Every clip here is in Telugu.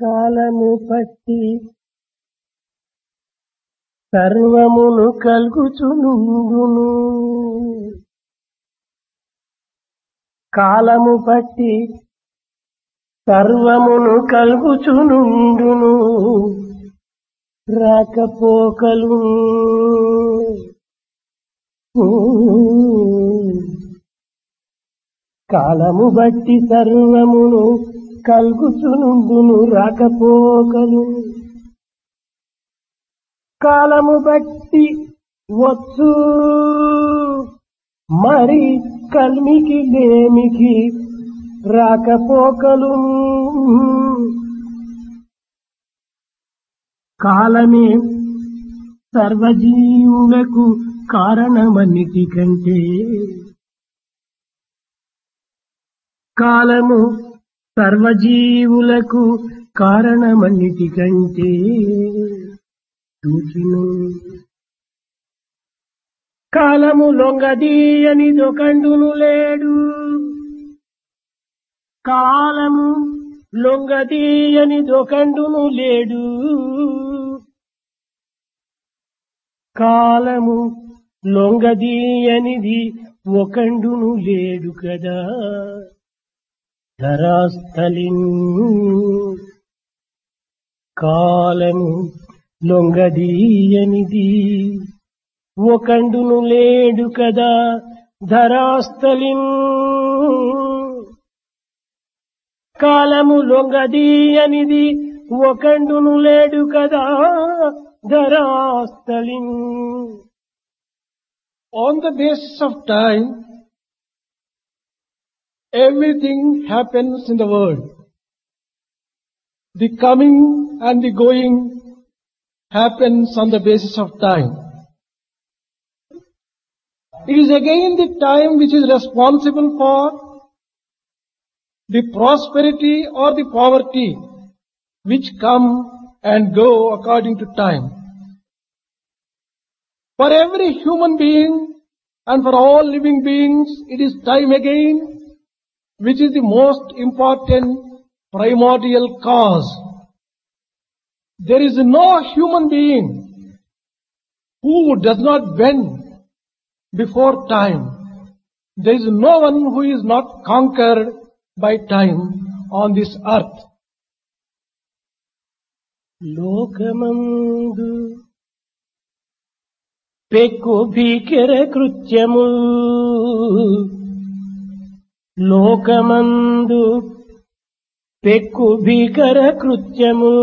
కాలము పట్టి సర్వమును కల్గుచునుండును. కాలము పట్టి సర్వమును కల్గుచునుండును. రాకపోకలు కాలము బట్టి సర్వమును కల్గుచునుండును. రాకపోకలు కాలము బట్టి వచ్చు మరి కల్మికి లేమికి రాకపోకలు. కాలమే సర్వజీవులకు కారణమన్నిటికంటే కాలము సర్వజీవులకు కారణమన్నిటికంటే చూచిను. కాలము లొంగదీయని దొకండును లేడు. కాలము లొంగదీయని దొకండును లేడు. కాలము లొంగదీయనిది ఒకండును లేడు కదా. ధరాస్థలిన్ కాలము లొంగదీయనిది ఒకండును లేడు కదా. ధరాస్థలిన్ కాలము లొంగదీయనిది ఒకండును లేడు కదా. ధరాస్థలిన్. On the basis of time, everything happens in the world. The coming and the going happens on the basis of time. It is again the time which is responsible for the prosperity or the poverty which come and go according to time. For every human being and for all living beings, it is time again which is the most important primordial cause. There is no human being who does not bend before time. There is no one who is not conquered by time on this earth. లోకమందు పెక్కు భీకర కృత్యము లోకమందు పెక్కు భీకర కృత్యము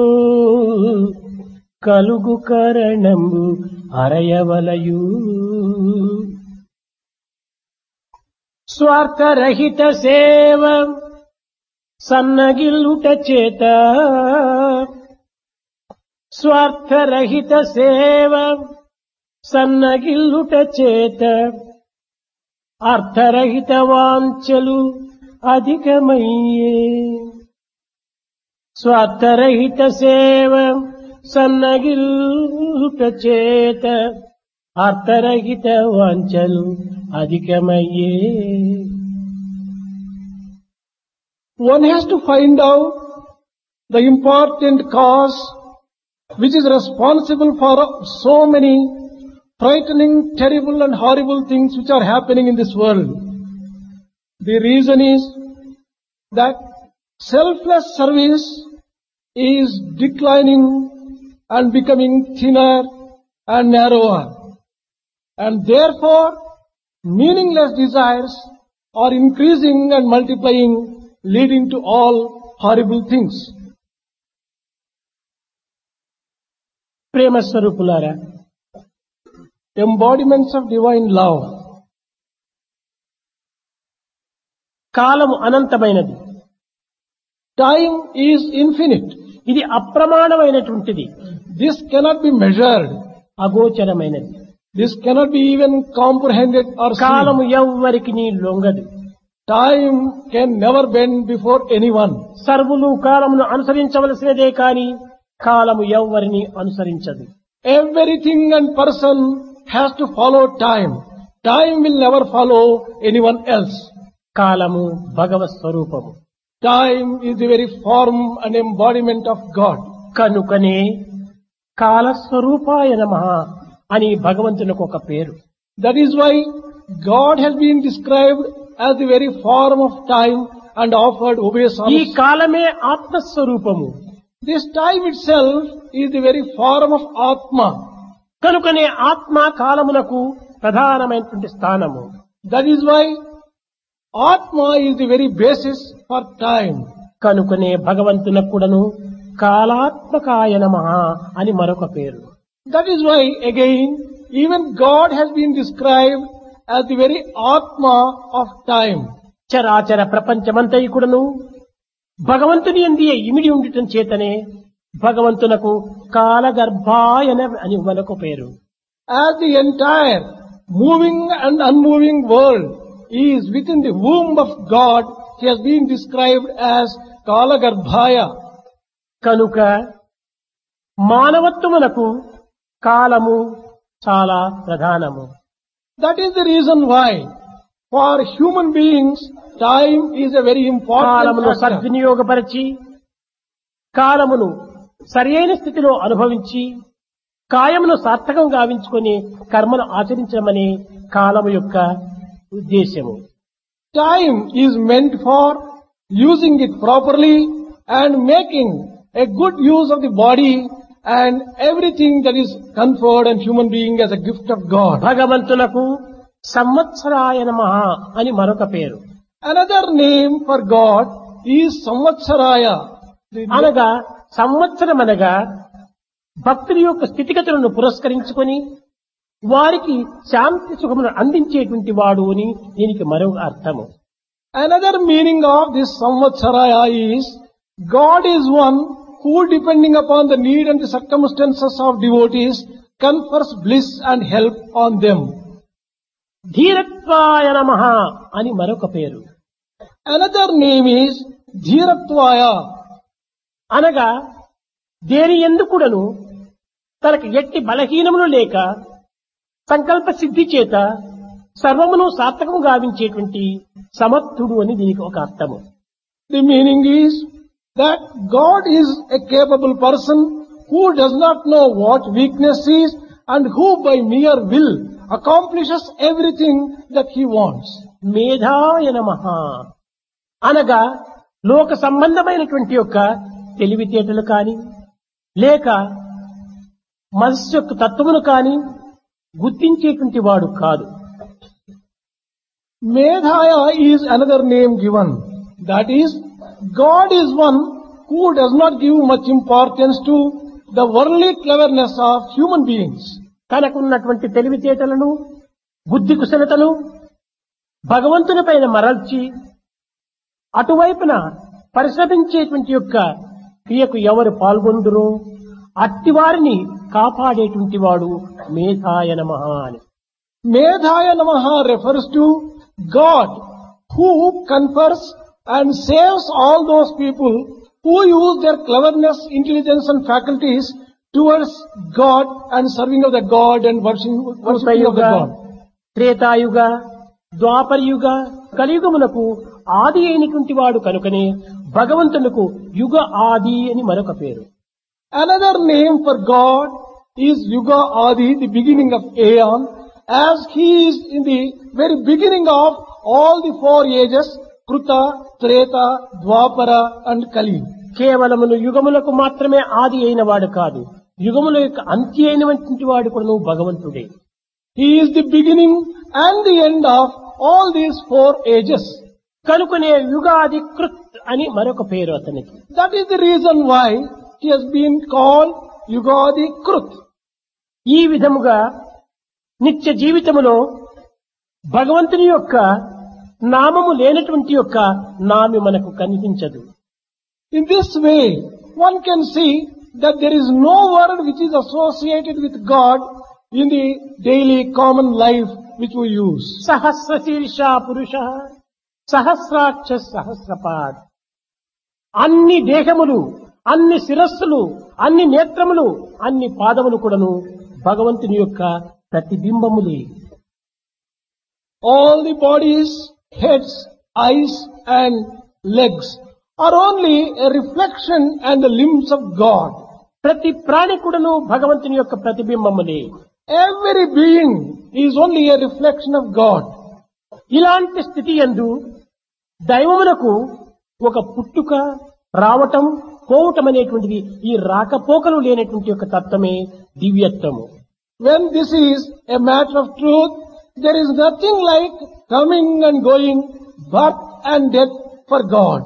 కలుగు కరణంబు అరయవలయు. స్వార్థరహిత సేవ సన్నగిల్లుట చేత స్వార్థరహిత సేవ సన్నగిల్లుట చేత అర్థరహిత వాంఛలు అధికమయ్యే. స్వార్థరహిత సేవ సన్నగిల్లుట చేత అర్థరహిత వాంఛలు అధికమయ్యే. One has to find out the important cause which is responsible for so many frightening, terrible and horrible things which are happening in this world. The reason is that selfless service is declining and becoming thinner and narrower. And therefore, meaningless desires are increasing and multiplying, leading to all horrible things. ప్రేమ స్వరూపులారా, Embodiments of divine love. కాలము అనంతమైనది. Time is infinite. ఇది అప్రమాణమైనటువంటిది. This cannot be measured. అగోచరమైనది. This cannot be even comprehended or seen. కాలము ఎవ్వరికి లొంగదు. Time can never bend before anyone. సర్వులు కాలమును అనుసరించవలసినదే కాని కాలము ఎవ్వరిని అనుసరించదు. Everything and person has to follow time. Time will never follow anyone else. కాలము భగవత్ స్వరూపము. Time is the very form and embodiment of God. కనుకనే కాలస్వరూపాయ నమః అని భగవంతునికి ఒక పేరు. That is why God has been described as the very form of time and offered ఈ obeisance. కాలమే ఆత్మస్వరూపము. This time itself is the very form of Atma. కనుకనే ఆత్మ కాలమునకు ప్రధానమైనటువంటి స్థానము. That is why Atma is the very basis for time. కనుకనే భగవంతునకు కూడాను కాలాత్మకాయ నమః అని మరొక పేరు. That is why again even God has been described as the very Atma of time. చరాచర ప్రపంచమంతయు కూడాను భగవంతుని యందే ఇమిడి ఉండటం చేతనే భగవంతునకు కాలగర్భాయన అని మరొక పేరు. As the entire moving and unmoving world is within the womb of God, he has been described as Kalagarbhaya. కనుక మానవత్వమునకు కాలము చాలా ప్రధానము. That is the reason why for human beings time is a very important కాలమును factor. సద్వినియోగపరిచి కాలమును సరియైన స్థితిలో అనుభవించి కాయమును సార్థకం గావించుకొని కర్మను ఆచరించమని కాలము యొక్క ఉద్దేశము. Time is meant for using it properly and making a good use of the body and everything that is conferred on human being as a gift of God. భగవంతునకు సంవత్సరాయ నమః అని మరొక పేరు. Another name for God is Samvatsaraya. అనగా సంవత్సరం అనగా భక్తుల యొక్క స్థితిగతులను పురస్కరించుకొని వారికి శాంతి సుఖమును అందించేటువంటి వాడు అని దీనికి మరొక అర్థము. Another meaning of this Samvatsaraya is God is one who, depending upon the need and the circumstances of devotees, confers bliss and help on them. ధీరత్వాయ నమః అని మరొక పేరు. Another name is Dhiratvaya. అనగా దేని ఎందుకుడను తనకు ఎట్టి బలహీనములు లేక సంకల్ప సిద్ధి చేత సర్వమును సార్థకము గావించేటువంటి సమర్థుడు అని దీనికి ఒక అర్థము. The meaning is that God is a capable person who does not know what weakness is and who by mere will accomplishes everything that he wants. మేధాయ నమః అనగా లోక సంబంధమైనటువంటి యొక్క తెలివితేటలు కాని లేక మనస్సు యొక్క తత్వమును కాని గుర్తించేటువంటి వాడు కాదు. Medhaya is another name given. That is, God is one who does not give much importance to the worldly cleverness of human beings. తనకున్నటువంటి తెలివితేటలను బుద్ధి కుశలతను భగవంతుని పైన మరల్చి అటువైపున పరిశ్రమించేటువంటి యొక్క క్రియకు ఎవరు పాల్గొందురో అట్టివారిని కాపాడేటువంటి వాడు మేధాయ నమః అని. Medhaya Namaha refers to God who confers and saves all those people who use their cleverness, intelligence and faculties towards God and serving of the God and worshiping of the కృతయుగ God. త్రేతాయుగ ద్వాపరయుగ కలియుగములకు ఆది అయినటువంటి వాడు కనుకనే భగవంతునకు యుగ ఆది అని మరొక పేరు. Another name for God is Yuga Adi, the beginning of Aeon, as he is in the very beginning of all the four ages, Kruta, Treta, Dwapara and Kali. కేవలమును యుగములకు మాత్రమే ఆది అయిన వాడు కాదు, యుగముల యొక్క అంత్య అయినటువంటి వాడు కూడా భగవంతుడే. He is the beginning and the end of all these four ages. కనుకనే యుగాది కృత్ అని మరొక పేరు అతనికి. That is the reason why he has been called Yugadi Krut. ఈ విధముగా నిత్య జీవితములో భగవంతుని యొక్క నామము లేనటువంటి యొక్క నామి మనకు కనిపించదు. In this way, one can see that there is no word which is associated with God in the daily common life which we use. సహస్ర శీర్ష పురుష సహస్రాక్ష సహస్రపాద్. అన్ని దేహములు, అన్ని శిరస్సులు, అన్ని నేత్రములు, అన్ని పాదములు కూడాను భగవంతుని యొక్క ప్రతిబింబములే. All the bodies, heads, eyes and legs are only a reflection and the limbs of God. ప్రతి ప్రాణి కూడాను భగవంతుని యొక్క ప్రతిబింబములే. Every being is only a reflection of God. ఇలాంటి స్థితి యందు దైవమునకు ఒక పుట్టుక, రావటం, పోవటం అనేటువంటిది ఈ రాకపోకలు లేనటువంటి ఒక తత్వమే దివ్యత్వము. When this is a matter of truth, there is nothing like coming and going, birth and death for God.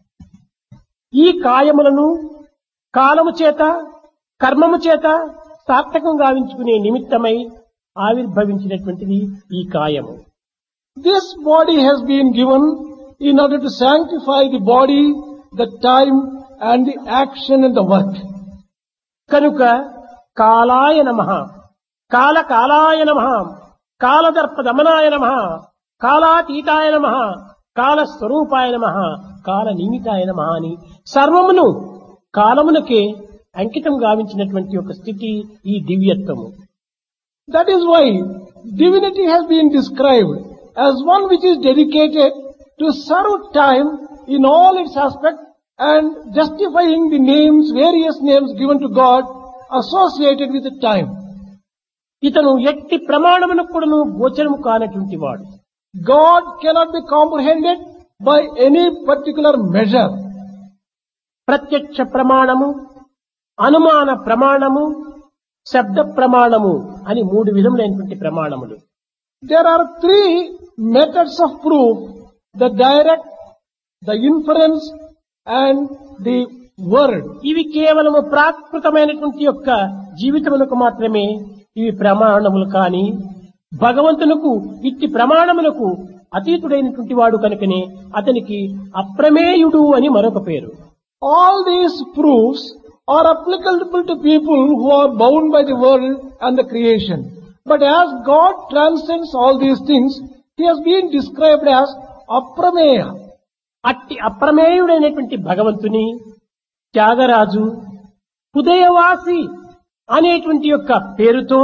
ఈ కాయములను కాలము చేత, కర్మము చేత సార్థకం గావించుకునే నిమిత్తమై ఆవిర్భవించినటువంటిది ఈ కాయము. This body has been given in order to sanctify the body, the time and the action and the work. కనుక కాలాయ నమః, కాలకాలాయ నమః, కాలదర్పదమనాయ నమః, కాలాతీతాయ నమః, కాలస్వరూపాయ నమః, కాల నిమితాయ నమః అని సర్వమును కాలమునకే అంకితం గావించినటువంటి ఒక స్థితి ఈ దివ్యత్వము. That is why divinity has been described as one which is dedicated to serve time in all its aspects and justifying the names, various names given to God associated with the time. ఇతను ఎట్టి ప్రమాణమునకు కూడాను గోచరము కానటువంటి వాడు. God cannot be comprehended by any particular measure. ప్రత్యక్ష ప్రమాణము, అనుమాన ప్రమాణము, శబ్ద ప్రమాణము అని మూడు విధములైనటువంటి ప్రమాణములు. There are three methods of proof: the direct, the inference and the word. ఇవి కేవలము ప్రాకృతమైనటువంటి యొక్క జీవితములకు మాత్రమే ఇవి ప్రమాణములు. కాని భగవంతునకు ఇట్టి ప్రమాణములకు అతీతుడైనటువంటి వాడు కనుకనే అతనికి అప్రమేయుడు అని మరొక పేరు. All these proofs are applicable to people who are bound by the world and the creation. But as God transcends all these things, He has been described as Aprameya. అట్టి అప్రమేయుడైనటువంటి భగవంతుని త్యాగరాజు హృదయవాసి అనేటువంటి యొక్క పేరుతో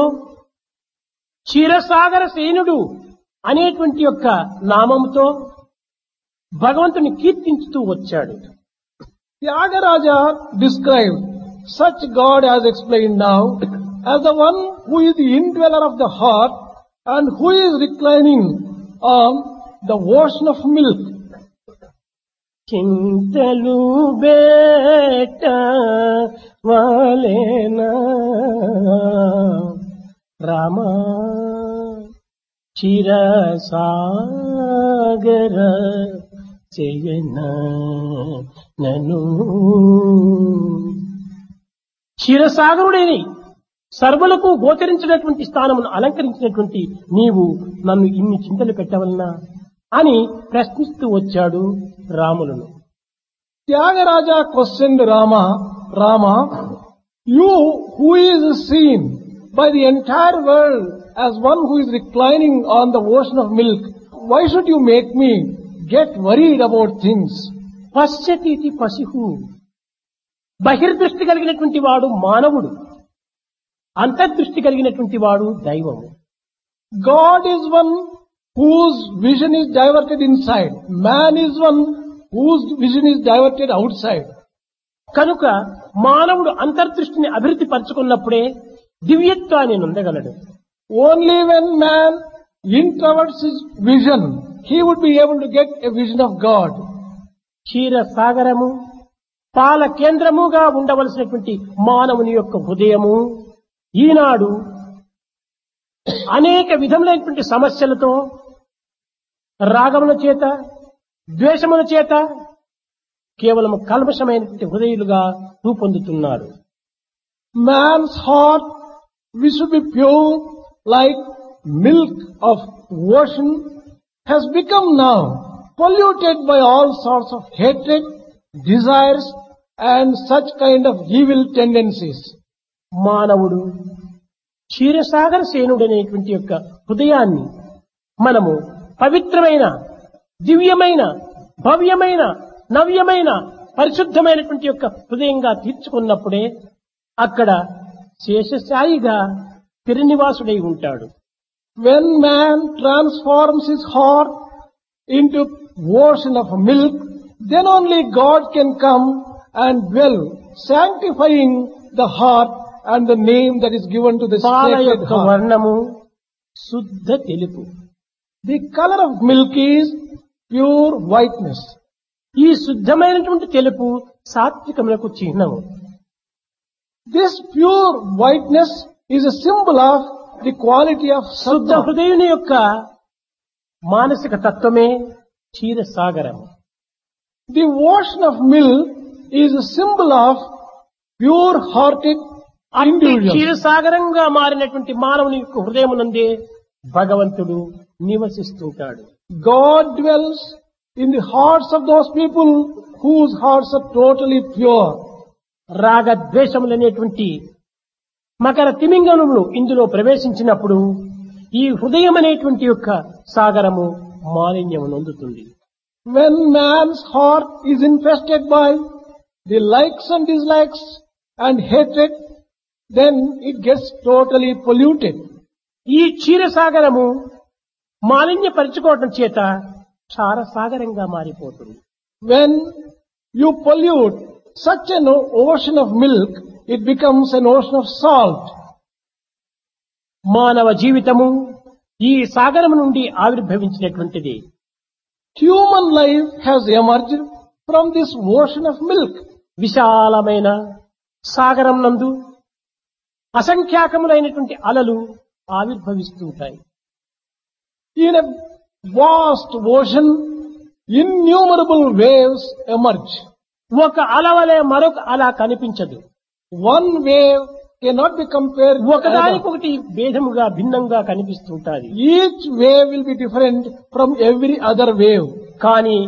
క్షీరసాగర సేనుడు అనేటువంటి యొక్క నామముతో భగవంతుని కీర్తించుతూ వచ్చాడు. Tyagaraja described such God as explained now as the one who is the indweller of the heart and who is reclining on the ocean of milk. చింతలు బేట వాలేనా రామా క్షీరసాగర చేయన నను. క్షీరసాగరుడేని సర్వులకు గోచరించినటువంటి స్థానమును అలంకరించినటువంటి నీవు నన్ను ఇన్ని చింతలు పెట్టవలనా అని ప్రశ్నిస్తూ వచ్చాడు రాములను. Tyagaraja questioned Rama, you who is seen by the entire world as one who is reclining on the ocean of milk, why should you make me get worried about things? పశ్యతీతి పశుహు, బహిర్దృష్టి కలిగినటువంటి వాడు మానవుడు, అంతర్దృష్టి కలిగినటువంటి వాడు దైవము. God is one whose vision is diverted inside. Man is one whose vision is diverted outside. కనుక మానవుడు అంతర్దృష్టిని అభివృద్ధి పరచుకున్నప్పుడే దివ్యత్వాన్ని నొందగలడు. Only when man introverts his vision, he would be able to get a vision of God. క్షీర సాగరము, పాల కేంద్రముగా ఉండవలసినటువంటి మానవుని యొక్క హృదయము ఈనాడు అనేక విధములైనటువంటి సమస్యలతో, రాగముల చేత, ద్వేషముల చేత కేవలం కల్మషమైనటువంటి హృదయులుగా రూపొందుతున్నారు. Man's heart, which should be pure like milk of ocean, has become now polluted by all sorts of hatred, desires and such kind of evil tendencies. మానవుడు క్షీరసాగర సేనుడనేటువంటి యొక్క హృదయాన్ని మనము పవిత్రమైన, దివ్యమైన, భవ్యమైన, నవ్యమైన, పరిశుద్ధమైనటువంటి యొక్క హృదయంగా తీర్చుకున్నప్పుడే అక్కడ శేషశాయిగా తిరునివాసుడై ఉంటాడు. When man transforms his heart into ocean of milk, then only God can come and dwell, sanctifying the heart and the name that is given to the పాల sacred యొక్క heart. వర్ణము శుద్ధ తెలుపు. The color of milk is pure whiteness. ఈ శుద్ధమైనటువంటి తెలుపు సాత్వికములకు చిహ్నము. This pure whiteness is a symbol of the quality of శుద్ధ sattva. హృదయుని యొక్క మానసిక తత్వమే క్షీరసాగరము. The ocean of milk is a symbol of pure-hearted అట్టి individuals. క్షీరసాగరంగా మారినటువంటి మానవుని యొక్క హృదయమునందే భగవంతుడు నివసిస్తుంటాడు. God dwells in the hearts of those people whose hearts are totally pure. రాగద్వేషములనేటువంటి Makar తిమింగములు ఇందులో ప్రవేశించినప్పుడు ఈ హృదయం అనేటువంటి యొక్క సాగరము మాలిన్యము నొందుతుంది. When man's heart is infested by the likes and dislikes and hatred, then it gets totally polluted. ఈ క్షీరసాగరము మాలిన్యపరుచుకోవటం చేత క్షారసాగరంగా మారిపోతుంది. When you pollute such an ocean of milk, it becomes an ocean of salt. మానవ జీవితము ఈ సాగరము నుండి ఆవిర్భవించినటువంటిది. Human life has emerged from this ocean of milk. విశాలమైన సాగరం నందు అసంఖ్యాకములైనటువంటి అలలు ఆవిర్భవిస్తుంటాయి. In a vast ocean, innumerable waves emerge. ఒక అల వలె మరొక అల కనిపించదు. One wave cannot be compared with another. ఒకదానికొకటి భేదముగా భిన్నంగా కనిపిస్తుంటాది. Each wave will be different from every other wave. కానీ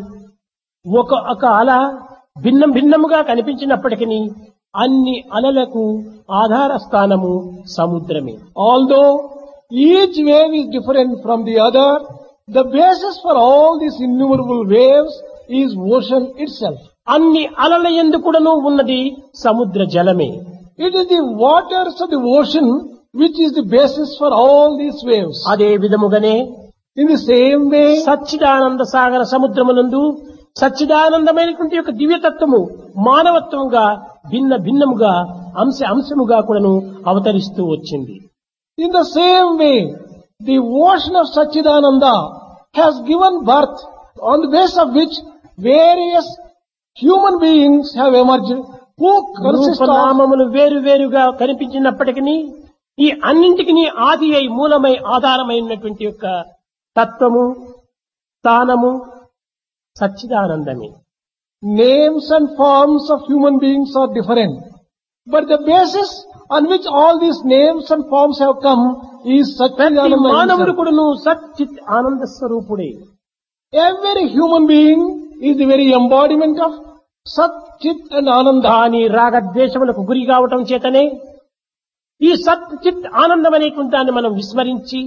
ఒక అల భిన్నముగా కనిపించినప్పటికీ అన్ని అలలకు ఆధార స్థానము సముద్రమే. Although each wave is different from the other, the basis for all these innumerable waves is ocean itself. అన్ని అలల యందు కూడాను ఉన్నది సముద్ర జలమే. It is the waters of the ocean which is the basis for all these waves. అదే విధముగానే In the same way, Sachchidananda సాగర సముద్రమునందు సచ్చిదానందమైనటువంటి యొక్క దివ్యతత్వము మానవత్వంగా భిన్నముగా అంశముగా కూడాను అవతరిస్తూ వచ్చింది. in the same way, the ocean of Satchidananda has given birth on the basis of which various human beings have emerged who consist of రూపనామములు వేరుగా కనిపించినప్పటికీ ఈ అన్నింటికి ఆది అయి మూలమై ఆధారమైనటువంటి యొక్క తత్వము స్థానము సచ్చిదానందమే. names and forms of human beings are different. But the basis on which all these names and forms have come is ప్రతి Satchidananda మానవుడు himself. కూడాను సచ్చిత్ ఆనంద స్వరూపుడే. Every human being is the very embodiment of Sat, Chit and Ananda. కానీ రాగద్వేషములకు గురి కావటం చేతనే ఈ సత్ చిత్ ఆనందం అనేటువంటి దాన్ని మనం విస్మరించి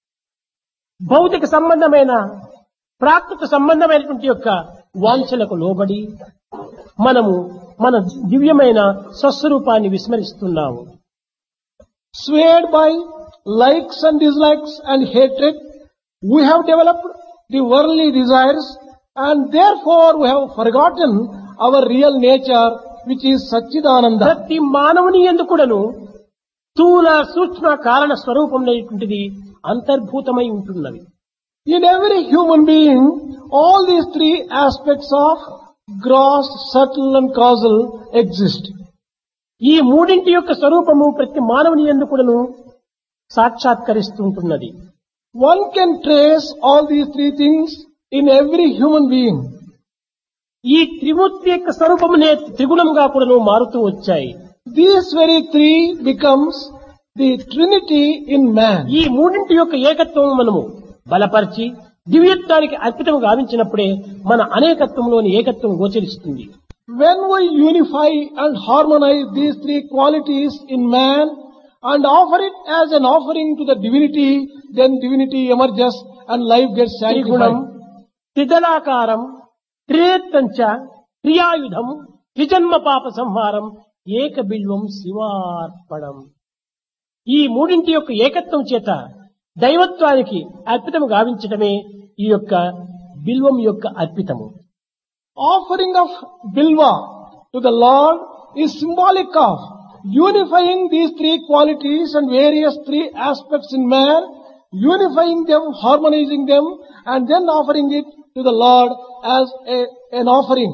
భౌతిక సంబంధమైన ప్రాకృత సంబంధమైనటువంటి యొక్క వాంఛలకు లోబడి మనము మన దివ్యమైన స్వస్వరూపాన్ని విస్మరిస్తున్నాము. Swayed by likes and dislikes and hatred, we have developed the worldly desires and therefore we have forgotten our real nature which is Satchidananda. ప్రతి మానవుని యందు కూడాను స్థూల సూక్ష్మ కారణ స్వరూపం అనేటువంటిది అంతర్భూతమై ఉంటున్నవి. In every human being, all these three aspects of gross, subtle and causal exist. ఈ మూడింటి యొక్క స్వరూపము ప్రతి మానవుని యందు కూడాను సాక్షాత్కరిస్తుంటున్నది. One can trace all these three things in every human being. ఈ త్రిమూర్తి యొక్క స్వరూపమునే త్రిగుణంగా కూడాను మారుతూ వచ్చాయి. These very three becomes the Trinity in man. ఈ మూడింటి యొక్క ఏకత్వం మనము బలపరిచి దివ్యత్వానికి అర్పితం గావించినప్పుడే మన అనేకత్వంలోని ఏకత్వం గోచరిస్తుంది. When we unify and harmonize these three qualities in man and offer it as an offering to the divinity, then divinity emerges and life gets త్రిగుణం sanctified. త్రిదళాకారం త్రినేత్తంచ క్రియాయుధం త్రిజన్మ పాప సంహారం ఏక బిల్వం శివార్పణం. ఈ మూడింటి యొక్క ఏకత్వం చేత దైవత్వానికి అర్పితం గావించటమే ఈ యొక్క బిల్వం యొక్క అర్పితము. Offering of bilva to the Lord is symbolic of unifying these three qualities and various three aspects in man, unifying them, harmonizing them, and then offering it to the Lord as an offering.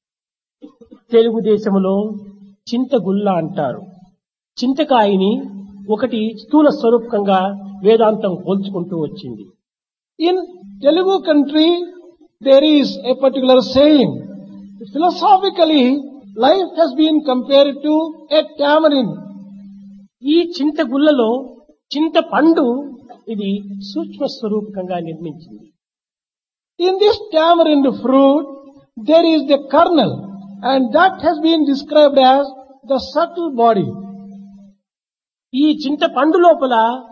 తెలుగుదేశంలో చింతగుల్ల అంటారు. చింతకాయని ఒకటి స్థూల స్వరూపంగా వేదాంతం పోల్చుకుంటూ వచ్చింది. In Telugu country, there is a particular saying. Philosophically, life has been compared to a tamarind. ఈ చింతగుల్లలో చింతపండు ఇది సూక్ష్మ స్వరూపకంగా నిర్మించింది. In this tamarind fruit, there is the kernel, and that has been described as the subtle body. ఈ చింతపండు లోపల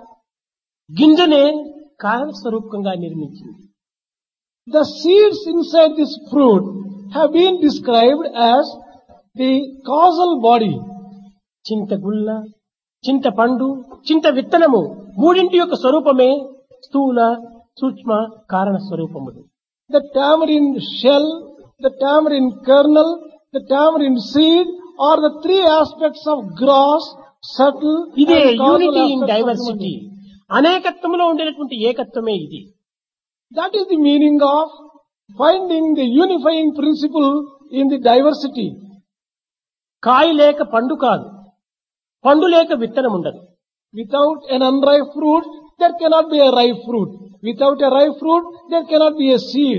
గింజనే కారణ స్వరూపకంగా నిర్మించింది. The seeds inside this fruit have been described as the causal body. చింతగుల్ల, చింతపండు, చింత విత్తనము మూడింటి యొక్క స్వరూపమే స్థూల సూక్ష్మ కారణ స్వరూపములు. The tamarind shell, the tamarind kernel, the tamarind seed are the three aspects of gross, subtle, ఇదే and causal unity in aspects of diversity. human. అనేకత్వంలో ఉండేటువంటి ఏకత్వమే ఇది. That is the meaning of finding the unifying principle in the diversity. కాయ లేక పండు కాదు, పండు లేక విత్తనం ఉండదు. Without an unripe fruit, there cannot be a ripe fruit. Without a ripe fruit, there cannot be a seed.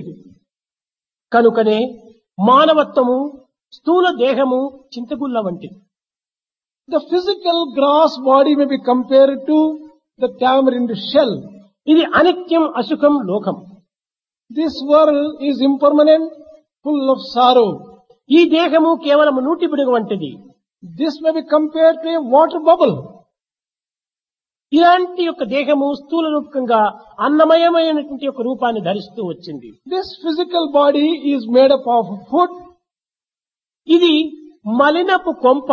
కనుకనే మానవత్వము స్థూల దేహము చింతగుల్ల వంటిది. The physical gross body may be compared to the tamarind shell. ఇది అనిత్యం అసుఖం లోకం. This world is impermanent, full of sorrow. ఈ దేహము కేవలం నూటి పిడుగు వంటిది. This may be compared to a water bubble. ఇలాంటి యొక్క దేహము స్థూల రూపకంగా అన్నమయమైనటువంటి యొక్క రూపాన్ని ధరిస్తూ వచ్చింది. This physical body is made up of food. ఇది మలినపు కొంప.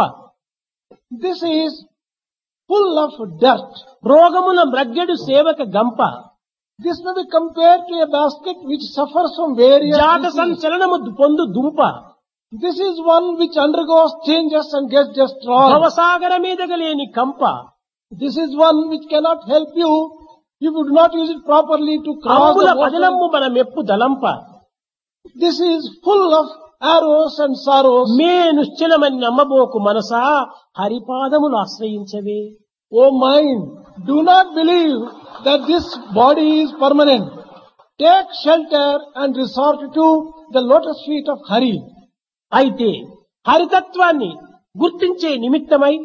This is full of dirt. రోగముల మ్రగ్గెడు సేవక గంప. This may be compared to a basket which suffers from various జాత diseases. సంచలనము పొందు దుంప. This is one which undergoes changes and gets destroyed. భవసాగర మీదగలేని కంప. This is one which cannot help you if you do not use it properly to cross అంబుల the water. పదిలంబు మన మెప్పు దలంప. This is full of arrows and sorrows. May నిశ్చలమని నమ్మబోకు Manasa హరిపాదములు ఆశ్రయించవే. O mind, do not believe that this body is permanent. Take shelter and resort to the lotus feet of Hari. అయితే హరితత్వాన్ని గుర్తించే నిమిత్తమై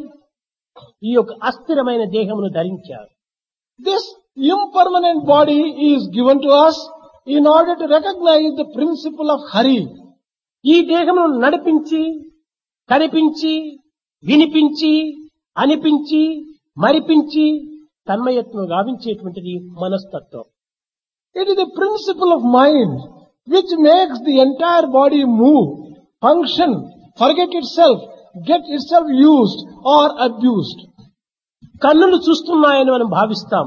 ఈ యొక్క అస్థిరమైన దేహమును ధరించారు. This impermanent body is given to us in order to recognize the principle of Hari. ఈ దేహమును నడిపించి, కనిపించి, వినిపించి, అనిపించి, మరిపించి తన్మయత్వం గావించేటువంటిది మనస్తత్వం. It is the principle of mind which makes the entire body move, function, forget itself, get itself used or abused. కన్నులు చూస్తున్నాయని మనం భావిస్తాం.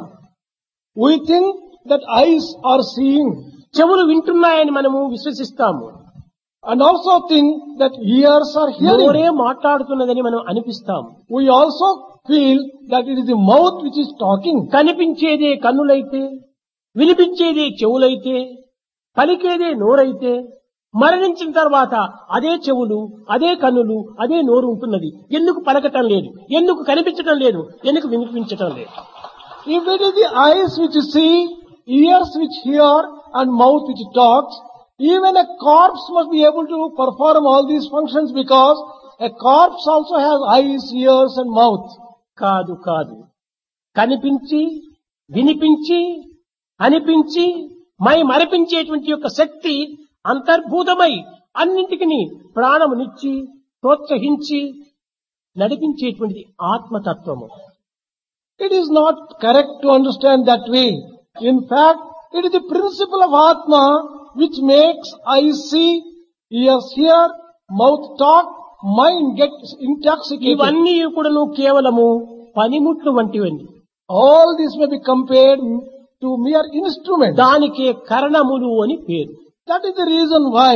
We think that eyes are seeing చెవులు వింటున్నాయని మనము విశ్వసిస్తాము. and also think that ears are నోరే hearing. మాట్లాడుతున్నదని మనం అనిపిస్తాం. We also feel that it is the mouth which is talking. కనిపించేదే కన్నులైతే, వినిపించేదే చెవులైతే, పలికేదే నోరైతే, మరణించిన తర్వాత అదే చెవులు, అదే కన్నులు, అదే నోరు ఉంటున్నది. ఎందుకు పలకటం లేదు? ఎందుకు కనిపించటం లేదు? ఎందుకు వినిపించటం లేదు? If it is the eyes which see, ears which hear and mouth which talks, even a corpse must be able to perform all these functions because a corpse also has eyes, ears and mouth. కాదు కాదు. కనిపించి, వినిపించి, అనిపించి, మరిపించేటువంటి యొక్క శక్తి అంతర్భూతమై అన్నింటికి ప్రాణమునిచ్చి, ప్రోత్సహించి నడిపించేటువంటిది ఆత్మతత్వము. It is not correct to understand that way. In fact, it is the principle of Atma which makes eyes see, ears hear, mouth talk, mind get intoxicated. ఇవన్నీ కూడాను కేవలము పనిముట్లు వంటివన్నీ. All this may be compared to mere instruments. దానికే కరణములు అని పేరు. That is the reason why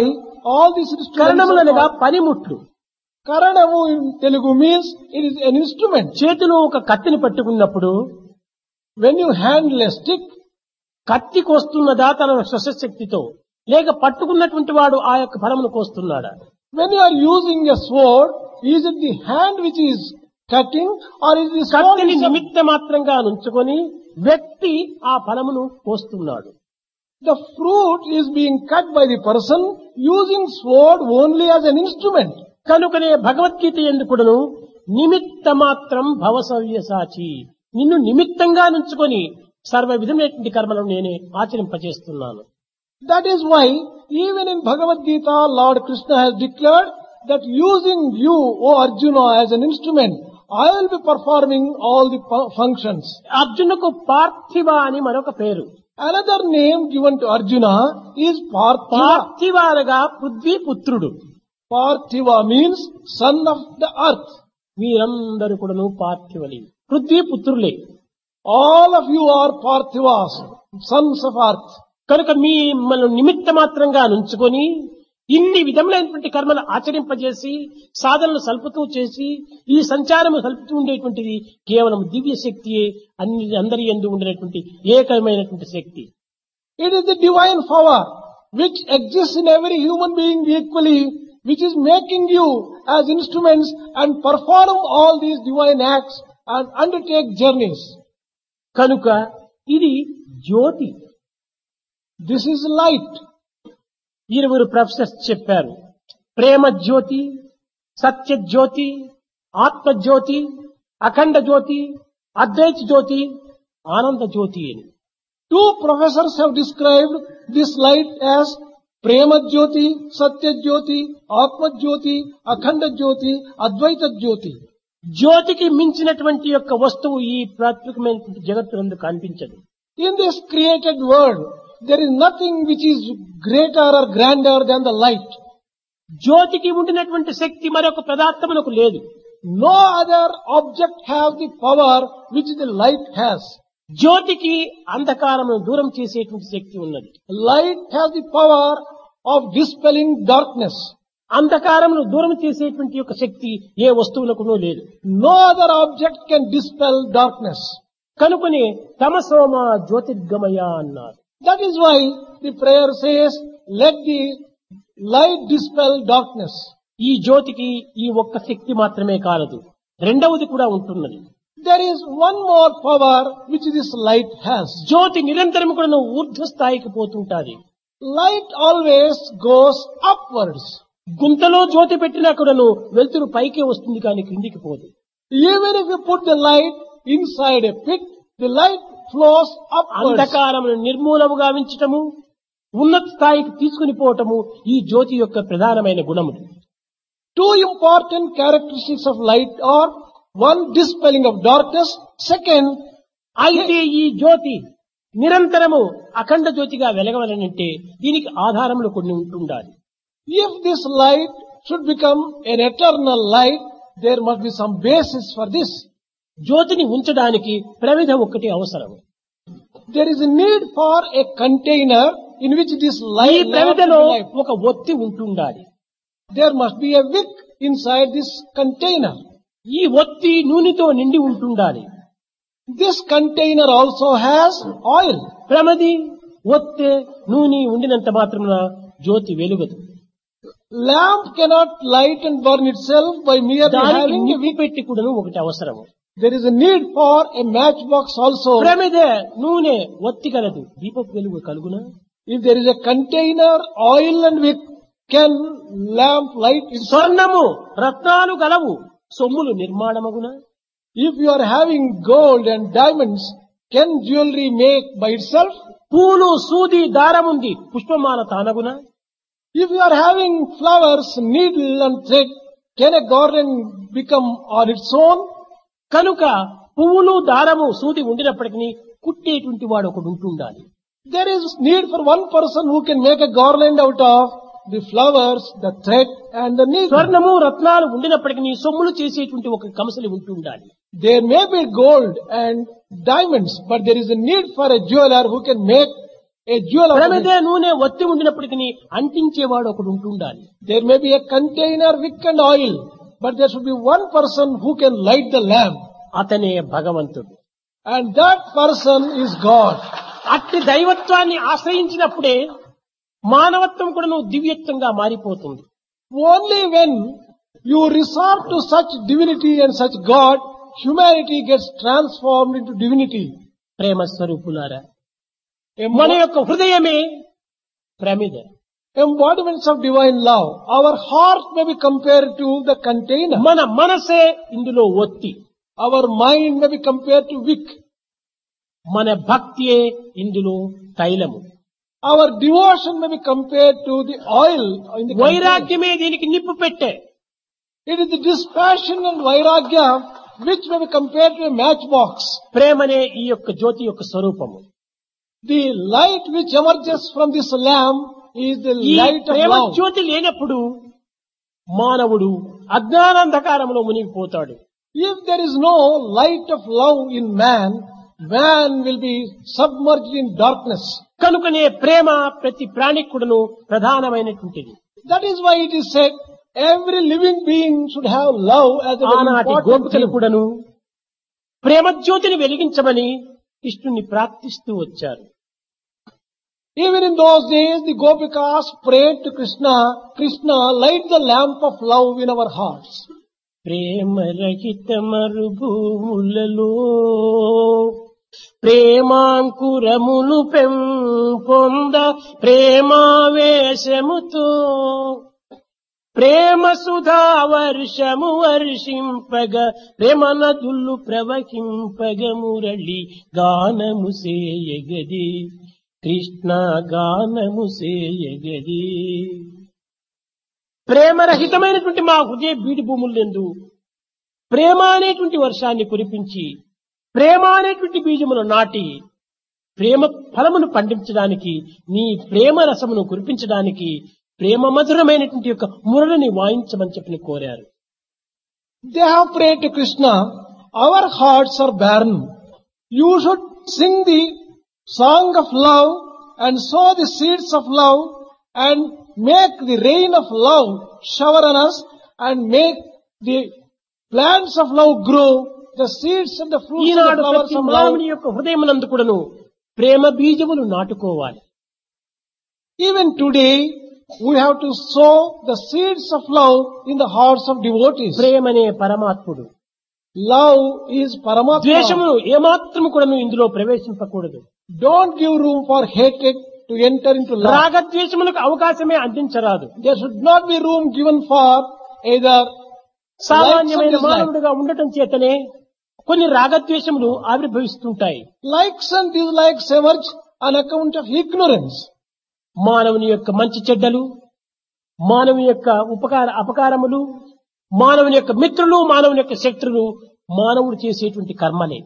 all these instruments. కరణములనగా పనిముట్లు. Karanamu in Telugu means it is an instrument. చేతిలో ఒక కత్తిని పట్టుకున్నప్పుడు When you handle a stick, కత్తి కోస్తున్నదా తన స్వశక్తితో, లేక పట్టుకున్నటువంటి వాడు ఆ యొక్క ఫలమును కోస్తున్నాడా? when you are using a sword, is it the hand which is cutting or is the sword? కత్తిని నిమిత్త మాత్రంగా నుంచుకొని వ్యక్తి ఆ ఫలమును కోస్తున్నాడు. The fruit is being cut by the person using sword only as an instrument. కనుకనే భగవద్గీత ఎందుకును నిమిత్త మాత్రం భవసవ్యసాచి, నిన్ను నిమిత్తంగా నుంచుకొని సర్వ విధమైనటువంటి కర్మలను నేనే ఆచరింపచేస్తున్నాను. That is why even in Bhagavad Gita, Lord Krishna has declared that using you, O Arjuna, as an instrument, I will be performing all the functions. అర్జునుకు పార్థివ అని మరొక పేరు. Another name given to Arjuna is Parthiva. పార్థివ అనగా పృథ్వీ పుత్రుడు. Parthiva means son of the earth. మీరందరూ కూడాను పార్థివలే, Prithvi పుత్రులే. All of you are Parthivas, sons of earth. కనుక మిమ్మల్ని నిమిత్త మాత్రంగా నుంచుకొని ఇన్ని విధములైనటువంటి కర్మలు ఆచరింపజేసి సాధనలు సల్పుతూ చేసి ఈ సంచారము సల్పుతూ ఉండేటువంటిది కేవలం దివ్య శక్తియే, అందరి యందు ఉండేటువంటి ఏకమైనటువంటి శక్తి. It is the divine power which exists in every human being equally, which is making you as instruments and perform all these divine acts and undertake journeys. కనుక ఇది జ్యోతి. This is light. ఇరువురు ప్రొఫెసర్స్ చెప్పారు, ప్రేమ జ్యోతి, సత్య జ్యోతి, ఆత్మ జ్యోతి, అఖండ జ్యోతి, అద్వైత జ్యోతి, ఆనంద జ్యోతి అని. Two professors have described this light as Prema Jyoti, Satya Jyoti, Atma Jyoti, Akhanda Jyoti, Advaita Jyoti. జ్యోతికి మించినటువంటి యొక్క వస్తువు ఈ ప్రాథమికమైనటువంటి జగత్తునందు కనిపించదు. In this created world, there is nothing which is greater or grander than the light. జ్యోతికి ఉండినటువంటి శక్తి మరొక పదార్థమునకు లేదు. No other object has the power which the light has. జ్యోతికి అంధకారమును దూరం చేసేటువంటి శక్తి ఉన్నది. Light has the power of dispelling darkness. అంధకారమును దూరం చేసేటువంటి యొక్క శక్తి ఏ వస్తువులకునూ లేదు. No other object can dispel darkness. కనుకనే తమసోమ జ్యోతిర్గమయ అన్నారు. That is why the prayer says, let the light dispel darkness. ఈ జ్యోతికి ఈ ఒక్క శక్తి మాత్రమే కాలదు, రెండవది కూడా ఉంటున్నది. There is one more power which this light has. జ్యోతి నిరంతరం కూడా ఊర్ధ్వ స్థాయికి పోతుంటాది. Light always goes upwards. గుంతలో జ్యోతి పెట్టినా కూడాను వెలుతురు పైకే వస్తుంది కానీ క్రిందికి పోదు. Even if you put the light inside a pit, the light flows upwards. అంధకారమును నిర్మూలముగా ఉంచటము, ఉన్నత స్థాయికి తీసుకుని పోవటము ఈ జ్యోతి యొక్క ప్రధానమైన గుణములు. Two important characteristics of light are, one, dispelling of darkness, second, అయితే ఈ జ్యోతి నిరంతరము అఖండ జ్యోతిగా వెలగవలనంటే దీనికి ఆధారములు కొన్ని ఉంటుండాలి. if this light should become an eternal light, there must be some basis for this. జ్యోతిని ఉంచడానికి ప్రమిద ఒక్కటి అవసరం. There is a need for a container in which this ఈ light lamp ప్రమిదలో will be light. ఒక ఒత్తి ఉంటుండాలి. There must be a wick inside this container. ఈ ఒత్తి నూనెతో నిండి ఉంటుండాలి. This container also has oil. ప్రమది, ఒత్తె, నూనె ఉండినంత మాత్రమున జ్యోతి వెలుగదు. Lamp cannot light and burn itself by merely దానికి having a నిప్పు wick. పెట్టి కూడాను ఒకటి అవసరం. There is a need for a matchbox also. ప్రమిద, నూనె, ఒత్తి కలదు, దీపపు వెలుగు కలుగునా? If there is a container, oil and wick, can lamp light itself? స్వర్ణము, రత్నాలు గలవు, సొమ్ములు నిర్మాణమగునా? If you are having gold and diamonds, can jewelry make by itself? పూలు, సూది, దారముంది, పుష్పమాల తానగునా? If you are having flowers, needle and thread, can a garland become on its own? కనుక పువ్వులు, దారము, సూది ఉండినప్పటికీ కుట్టేటువంటి వాడు ఒకడు ఉంటుండాలి. There is need for one person who can make a garland out of the flowers, the thread and the needle. స్వర్ణము, రత్నాలు ఉండినప్పటికీ సొమ్ములు చేసేటువంటి ఒక కంసలి ఉంటుండాలి. There may be gold and diamonds, but there is a need for a jeweler who can make a jewel out of it. ప్రమిదే నూనె ఒత్తి ఉండినప్పటికీ అంటించేవాడు ఒకడు ఉంటుండాలి. There may be a container, wick and oil, but there should be one person who can light the lamp. అతనే భగవంతుడు. And that person is God. అట్టి దైవత్వాన్ని ఆశ్రయించినప్పుడే మానవత్వం కూడా నువ్వు దివ్యత్వంగా మారిపోతుంది. Only when you resort to such divinity and such God, humanity gets transformed into divinity. ప్రేమ స్వరూపులారా, మన యొక్క హృదయమే ప్రమిద. Embodiments of divine love. Our heart may be compared to the container. మన మనసే ఇందులో ఒత్తి. Our mind may be compared to wick. మన భక్తియే ఇందులో తైలము. Our devotion may be compared to the oil in the container. వైరాగ్యమే దీనికి నిప్పు పెట్టే. It is the dispassion and vairagya which may be compared to a matchbox. ప్రేమనే ఈ యొక్క జ్యోతి యొక్క స్వరూపము. The light which emerges from this lamp is the ఈ light of ప్రేమ love. జ్యోతి లేనప్పుడు మానవుడు అజ్ఞానాంధకారంలో మునిగిపోతాడు. If there is no light of love in man, man will be submerged in darkness. కనుకనే ప్రేమ ప్రతి ప్రాణికుడును ప్రధానమైనటువంటిది. That is why it is said every living being should have love as a very ఆనాటి important గోపికలు thing. కూడాను ప్రేమ జ్యోతిని వెలిగించమని కృష్ణుని ప్రార్థిస్తూ వచ్చారు. Even in those days, the Gopikas prayed to Krishna, Krishna, light the lamp of love in our hearts. ప్రేమ రహిత మరుభూములలో ప్రేమాంకురములు పెంపొంద ప్రేమావేశముతో ప్రేమ సుధా వర్షము వర్షింపగ ప్రేమ నదులు ప్రవహింపగ మురళి గానము సేయగది కృష్ణ గానము సేయగది. ప్రేమరహితమైనటువంటి మా హృదయ బీడి భూములందు ప్రేమ అనేటువంటి వర్షాన్ని కురిపించి ప్రేమ అనేటువంటి బీజమును నాటి ప్రేమ ఫలమును పండించడానికి నీ ప్రేమ రసమును కురిపించడానికి ప్రేమ మధురమైనటువంటి యొక్క మురళిని వాయించమని చెప్పి కోరారు. They have prayed to Krishna, our hearts are barren. You should sing the song of love and sow the seeds of love and make the rain of love shower on us and make the plants of love grow, the seeds and the fruits and the Eenadu flowers ప్రతి of love. మానవుని యొక్క హృదయమునందు కూడాను ప్రేమ బీజములు నాటుకోవాలి. Even today, we have to sow the seeds of love in the hearts of devotees. ప్రేమనే పరమాత్ముడు. Love is Paramatma. ద్వేషమును ఏమాత్రము కూడాను ఇందులో ప్రవేశింపకూడదు. Don't give room for hatred to enter into love. రాగద్వేషములకు అవకాశమే అందించరాదు. There should not be room given for either సామాన్యమైన likes and మానవుడిగా ఉండటం చేతనే కొన్ని రాగద్వేషములు ఆవిర్భవిస్తుంటాయి. Likes and dislikes emerge on account of ignorance. మానవుని యొక్క మంచి చెడ్డలు, మానవుని యొక్క అపకారములు, మానవుని యొక్క మిత్రులు, మానవుని యొక్క శత్రులు మానవుడు చేసేటువంటి కర్మలే.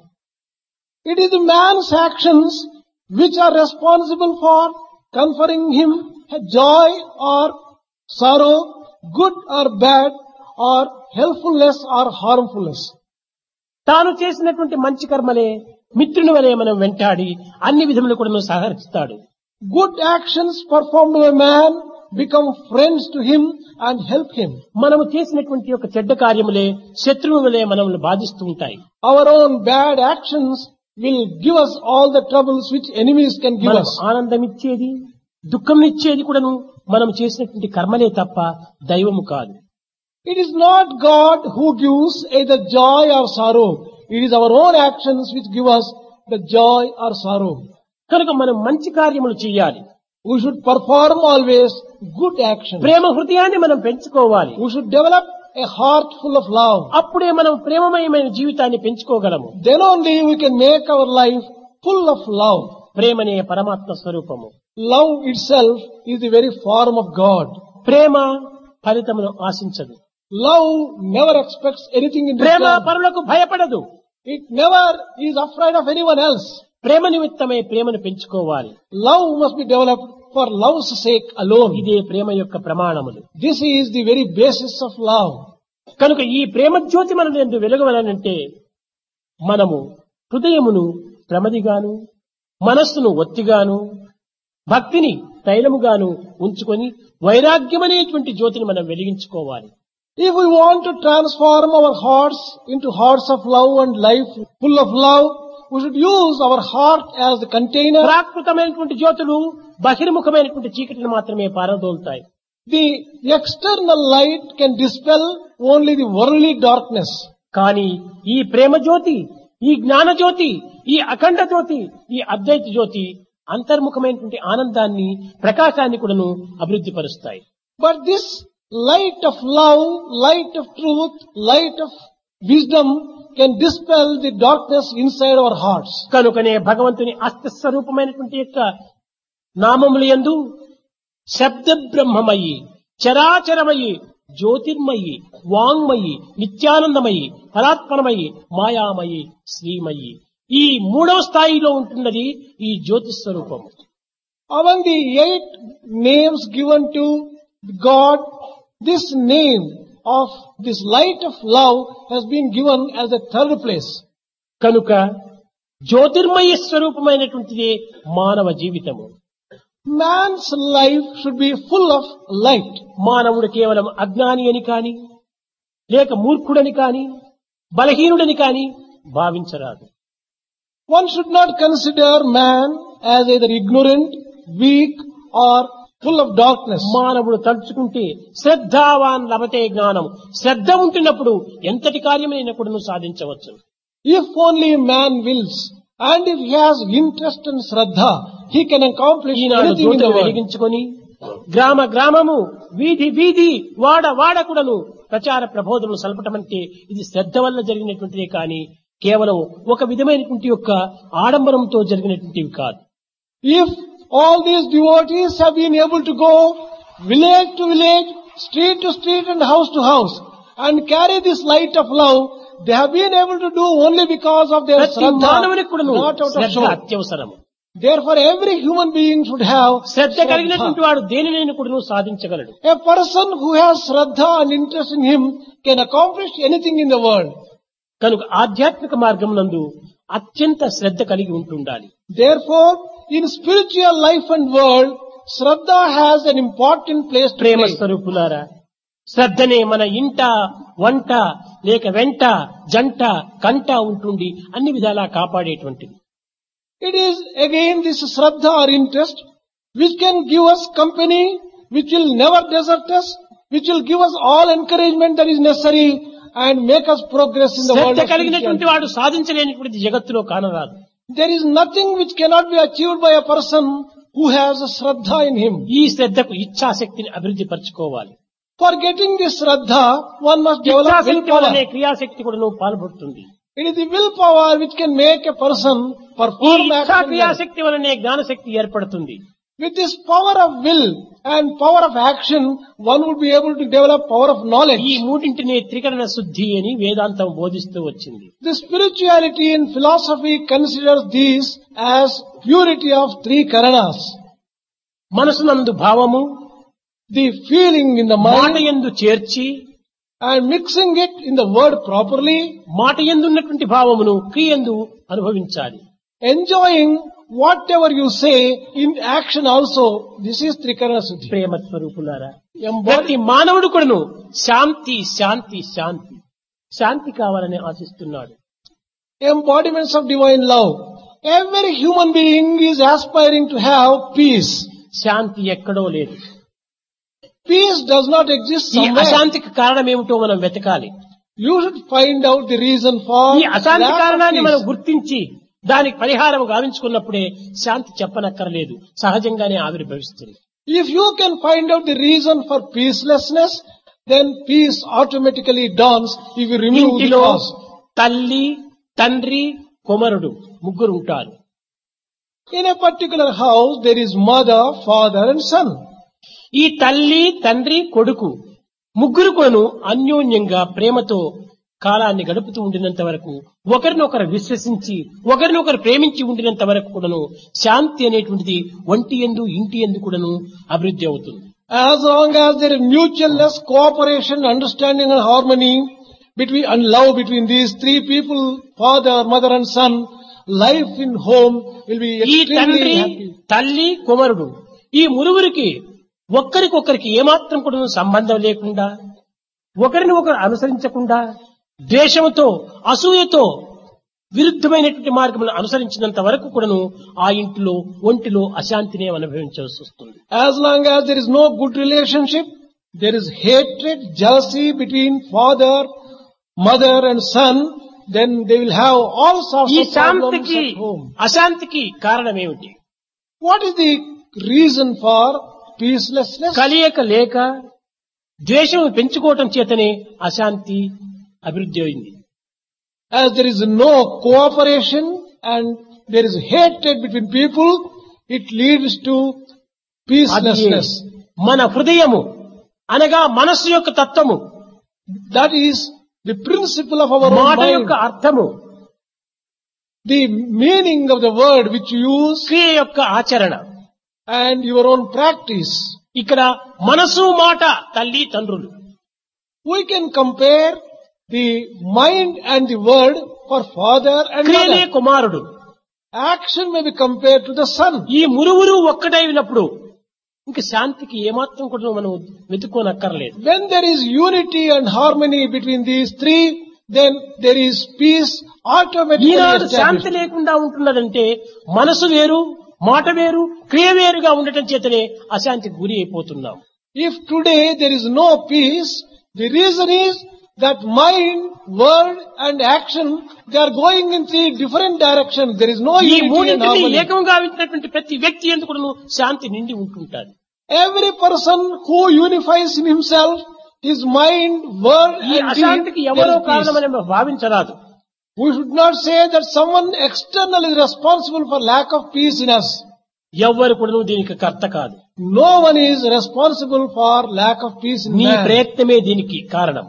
It is the man's actions which are responsible for conferring him joy or sorrow, good or bad, or helpfulness or harmfulness. తాను చేసినటువంటి మంచి కర్మలే మిత్రుని వలె మనం వెంటాడి అన్ని విధములు కూడా సహకరిస్తాడు. Good actions performed by man become friends to him and help him. మనము చేసినటువంటి యొక్క చెడ్డ కార్యములే శత్రువు వలె మనల్ని బాధిస్తూ ఉంటాయి. Our own bad actions will give us all the troubles which enemies can give మనకు us. ఆనందం ఇచ్చేది, దుఃఖం ఇచ్చేది కూడాను మనం చేసినటువంటి కర్మలే తప్ప దైవము కాదు. It is not God who gives either joy or sorrow. It is our own actions which give us the joy or sorrow. కనుక మనం మంచి కార్యములు చేయాలి. We should perform always good actions. ప్రేమ హృదయాన్ని మనం పెంచుకోవాలి. We should develop a heart full of love. అప్పుడే మనం ప్రేమమయమైన జీవితాన్ని పెంచుకోగలము. Then only we can make our life full of love. ప్రేమనే పరమాత్మ స్వరూపము. Love itself is the very form of God. Prema ఫలితమును ఆశించదు. Love never expects anything in Prema return. పరులకు భయపడదు. It never is afraid of anyone else. ప్రేమ నిమిత్తమై ప్రేమను పెంచుకోవాలి. Love must be developed for love's sake alone. ఇదే ప్రేమ యొక్క ప్రమాణములు. This is the very basis of love. కనుక ఈ ప్రేమ జ్యోతి మన యందు వెలుగవలనంటే మనము హృదయమును ప్రమదిగాను, మనస్సును ఒత్తిగాను, భక్తిని తైలముగాను ఉంచుకొని వైరాగ్యమనేటువంటి జ్యోతిని మనం వెలిగించుకోవాలి. If we want to transform our hearts into hearts of love and life full of love, we should use our heart as the container. ప్రాకృతమైనటువంటి జ్యోతులు బహిర్ముఖమైనటువంటి చీకటిని మాత్రమే పారదోలుతాయి. The external light can dispel only the worldly darkness. కానీ ఈ ప్రేమ జ్యోతి, ఈ జ్ఞాన జ్యోతి, ఈ అఖండ జ్యోతి, ఈ అద్వైత జ్యోతి అంతర్ముఖమైనటువంటి ఆనందాన్ని, ప్రకాశాన్ని కూడాను అభివృద్ధి పరుస్తాయి. But this light of love, light of truth, light of wisdom can dispel the darkness inside our hearts. కనుకనే భగవంతుని అస్తస్వరూపమైనటువంటి యొక్క నామములు యందు శబ్ద బ్రహ్మమయి, చరాచరమయి, జ్యోతిర్మయి, వాంగ్మయి, నిత్యానందమయి, పరాత్పరమయి, మాయామయి, శ్రీమయి, ఈ మూడవ స్థాయిలో ఉంటున్నది ఈ జ్యోతిస్వరూపము. Among the 8 names given to God, this name of this light of love has been given as the third place. కనుక జ్యోతిర్మయ స్వరూపమైనటువంటిదే మానవ జీవితము. Man's life should be full of light. మానవుడు కేవలం అజ్ఞాని అని కాని, లేక మూర్ఖుడని కాని, బలహీనుడని కాని భావించరాదు. One should not consider man as either ignorant, weak or full of darkness. మానవుడు తలుచుకుంటే శ్రద్ధావాన్ లభతే జ్ఞానం, శ్రద్ధ ఉంటున్నప్పుడు ఎంతటి కార్యమైనా కూడా సాధించవచ్చు. If only man wills and if he has interest and shraddha, he can accomplish Eenadu anything in the జ్యోతిని world. వెలిగించుకొని గ్రామ గ్రామము, వీధి వీధి, వాడ వాడ కూడాను ప్రచార ప్రబోధనలు సల్పటమంటే ఇది శ్రద్ధ వల్ల జరిగినటువంటిదే కానీ కేవలం ఒక విధమైనటువంటి యొక్క ఆడంబరంతో జరిగినటువంటివి కాదు. If all these devotees have been able to go village to village, street to street and house to house and carry this light of love, they have been able to do only because of their ప్రతి shraddha, మానవునికి కూడాను not out of Shraddha show. అత్యవసరము. Therefore every human being should have శ్రద్ధ కలిగినటువంటి shraddha. వాడు దేనినైనా కూడాను సాధించగలడు. A person who has shraddha and interest in him can accomplish anything in the world. కనుక ఆధ్యాత్మిక మార్గం నందు అత్యంత శ్రద్ధ కలిగి ఉంటుండాలి. Therefore, in spiritual life and world, shraddha has an important place to Prema play. స్వరూపులారా, శ్రద్ధనే మన ఇంట, వంట, లేక వెంట, జంట, కంట ఉంటుండి అన్ని విధాలా కాపాడేటువంటిది. It is again this shraddha or interest which can give us company, which will never desert us, which will give us all encouragement that is necessary and make us progress in the world Shraddha of కలిగినటువంటి spirituality. వాడు సాధించలేనిటువంటి జగత్తులో కానరాదు. There is nothing which cannot be achieved by a person who has a shraddha in him. ఈ శ్రద్ధకు ఇచ్ఛాశక్తిని అభివృద్ధి పరచుకోవాలి. For getting this shraddha, one must develop ఇచ్ఛాశక్తి వలనే willpower. క్రియాశక్తి కూడా పాల్పడుతుంది. It is the willpower which can make a person ఈ perform ఇచ్ఛా action. క్రియాశక్తి వలనే జ్ఞానశక్తి ఏర్పడుతుంది. With this power of will and power of action, one would be able to develop power of knowledge. ఈ మూడింటిని త్రికరణ శుద్ధి అని వేదాంతం బోధిస్తూ వచ్చింది. The spirituality and philosophy considers these as purity of 3 karanas. మనసునందు భావము, The feeling in the మాట mind యందు చేర్చి, and mixing it in the word properly, మాట యందు ఉన్నటువంటి భావమును క్రియందు అనుభవించాలి. enjoying whatever you say in action also. This is Trikarana Suddhi. ప్రేమ స్వరూపులారా, ప్రతి మానవుడు కూడాను శాంతి శాంతి శాంతి శాంతి కావాలని ఆశిస్తున్నాడు. Embodiments of divine love. Every human being is aspiring to have peace. శాంతి ఎక్కడో లేదు. Peace does not exist ఈ somewhere. అశాంతికి కారణం ఏమిటో మనం వెతకాలి. You should find out the reason for ఈ అశాంతి lack of కారణాన్ని మనం peace. గుర్తించి దానికి పరిహారం గావించుకున్నప్పుడే శాంతి చెప్పనక్కర్లేదు, సహజంగానే ఆవిర్భవిస్తుంది. If you can find out the reason for peacelessness, then peace automatically dawns if you remove the ఇంటిలో cause. తల్లి, తండ్రి, కుమారుడు ముగ్గురు ఉంటారు. In a particular house, there is mother, father and son. ఈ తల్లి, తండ్రి, కొడుకు ముగ్గురు కూడాను అన్యోన్యంగా ప్రేమతో కాలాన్ని గడుపుతూ ఉండినంత వరకు, ఒకరినొకరు విశ్వసించి ఒకరినొకరు ప్రేమించి ఉండినంత వరకు కూడాను శాంతి అనేటువంటిది ఒంటి యందు ఇంటి యందు కూడాను అభివృద్ధి అవుతుంది. As long as there is mutualness, cooperation, understanding and harmony and love between these 3 people, father, mother and son, life in home will be ఈ తండ్రి extremely happy. తల్లి కుమారుడు ఈ మురుగురికి ఒక్కరికొక్కరికి ఏమాత్రం కూడా సంబంధం లేకుండా ఒకరిని ఒకరు అనుసరించకుండా ద్వేషంతో అసూయతో విరుద్ధమైనటువంటి మార్గములను అనుసరించినంత వరకు కూడాను ఆ ఇంటిలో ఒంటిలో అశాంతినే అనుభవించాల్సి వస్తుంది. As long as there is no good relationship, there is hatred, jealousy between father, mother and son, then they will have all sorts ఈ of problems శాంతికి at home. అశాంతికి కారణం ఏమిటి? What is the reason for peacelessness? కలియక లేక ద్వేషం పెంచుకోవటం చేతనే అశాంతి అభివృద్ధి అయింది. As there is no cooperation and there is hatred between people, it leads to peacelessness. మన హృదయము అనగా మనస్సు యొక్క తత్వము, That is the principle of our own మాట mind. యొక్క అర్థము, The meaning of the word which you use క్రియ యొక్క ఆచరణ. and your own practice. ఇక్కడ మనసు మాట తల్లి తండ్రులు. We can compare the mind and the word for father and క్రియలే mother. కుమారుడు. Action may be compared to the son. ఈ మురుగురు ఒక్కటైనప్పుడు ఇంక శాంతికి ఏమాత్రం కూడా మనం వెతుక్కోనక్కర్లేదు. When there is unity and harmony between these three, then there is peace automatically Eenadu Shanti established. లేకుండా ఉంటున్నదంటే మనసు వేరు మాట వేరు క్రియ వేరుగా ఉండటం చేతనే అశాంతికి గురి అయిపోతున్నాం. If today there is no peace, the reason is that mind, word and action, they are going in three different directions. There is no ఈ unity and మూడింటిని harmony. ఏకంగా వింటున్నటువంటి ప్రతి వ్యక్తి ఎందుకు శాంతి నిండి ఉంటుంటారు. Every person who unifies in himself, his mind, word ఈ and అశాంతికి deed, ఎవరో there is peace. కారణమని మనం భావించరాదు. We should not say that someone external is responsible for lack of peace in us. ఎవ్వరు కూడా దీనికి కర్త కాదు. No one is responsible for lack of peace in నీ man. ప్రయత్నమే దీనికి కారణం.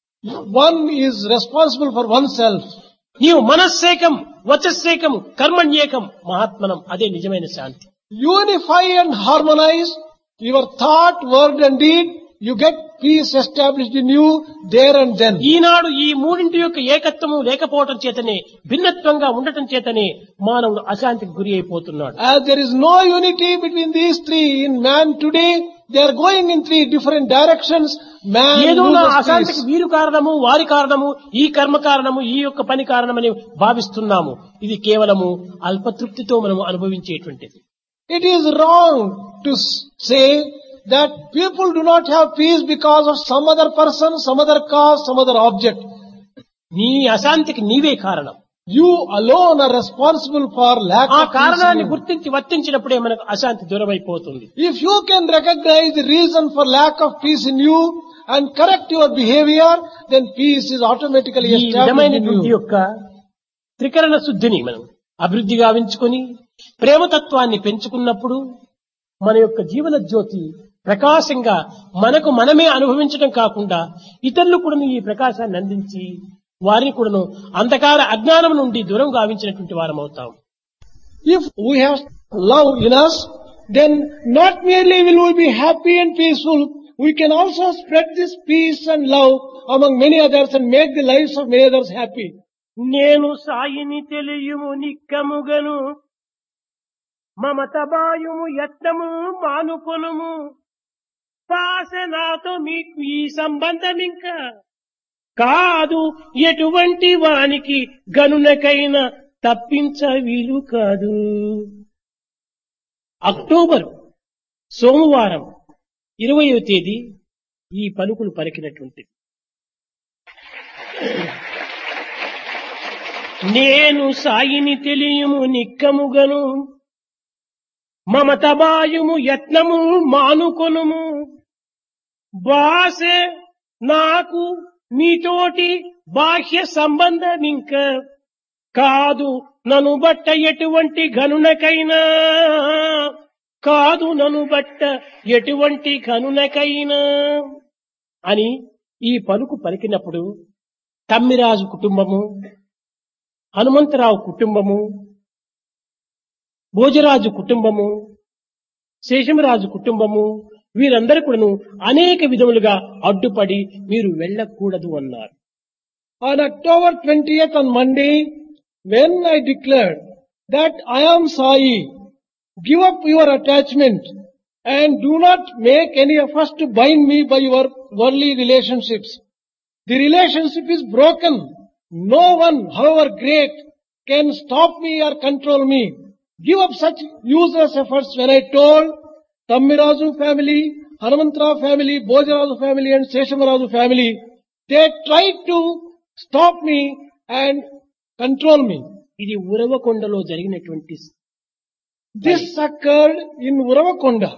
One is responsible for oneself. నీవు మనస్సేకం వచస్సేకం కర్మణ్యేకం మహాత్మనం, అదే నిజమైన శాంతి. Unify and harmonize your thought, word and deed. You get peace established in you there and then. ఈనాడు ఈ మూడింటి యొక్క ఏకత్వము లేకపోవటం చేతనే భిన్నత్వంగా ఉండటం చేతనే మానవుడు అశాంతికి గురి అయిపోతున్నాడు. As there is no unity between these three in man today, they are going in three different directions. Man ఏదో నా loses అశాంతికి peace. వీరు కారణము వారి కారణము ఈ కర్మ కారణము ఈ యొక్క పని కారణమని భావిస్తున్నాము. ఇది కేవలము అల్పతృప్తితో మనము అనుభవించేటువంటిది. It is wrong to say that people do not have peace because of some other person, some other cause, some other object. నీ అశాంతికి నీవే కారణం. You alone are responsible for lack ఆ of peace. కారణాన్ని in you. గుర్తించి వర్తించినప్పుడే మనకు అశాంతి దూరమైపోతుంది. If you can recognize the reason for lack of peace in you and correct your behavior, then peace is automatically ఈ established in విధమైనటువంటి you. యొక్క త్రికరణ శుద్ధిని మనం అభివృద్ధి గావించుకొని ప్రేమతత్వాన్ని పెంచుకున్నప్పుడు మన యొక్క జీవన జ్యోతి ప్రకాశంగా మనకు మనమే అనుభవించడం కాకుండా ఇతరులు కూడా ఈ ప్రకాశాన్ని అందించి వారిని కూడాను అంధకార అజ్ఞానం నుండి దూరం గావించినటువంటి వారం అవుతాం. If we have love in us, then not merely will we be happy and peaceful, we can also spread this peace and love among many others and make the lives of many others happy. నేను సాయిని తెలియుము నిక్కముగను మమత బాయుము యత్నము మానుకొనుము పాసనాతో మీకు ఈ సంబంధం ఇంకా కాదు ఎటువంటి వానికి గనునకైనా తప్పించ వీలు కాదు. అక్టోబర్ సోమవారం 20వ తేదీ ఈ పలుకులు పలికినటువంటిది. నేను సాయిని తెలియము నిక్కముగను మమత బాయుము యత్నము మానుకొనుము బాసే నాకు మీతోటి బాహ్య సంబంధం ఇంకా కాదు నన్ను బట్ట ఎటువంటి గనునకైనా కాదు నన్ను బట్ట ఎటువంటి గనునకైనా అని ఈ పలుకు పలికినప్పుడు తమ్మిరాజు కుటుంబము, హనుమంతరావు కుటుంబము, భోజరాజు కుటుంబము, శేషమరాజు కుటుంబము వీరందరూ కూడాను అనేక విధములుగా అడ్డుపడి మీరు వెళ్ళకూడదు అన్నారు. On October 20th on Monday, when I declared that I am Sai, give up your attachment and do not make any efforts to bind me by your worldly relationships. The relationship is broken. No one, however great, can stop me or control me. Give up such useless efforts. When I told Tammirazu family, Hanumantra family, Bojarazu family and Seshamarazu family, they tried to stop me and control me. ఇది ఉరవకొండలో జరిగినటువంటి This occurred in Uravakonda.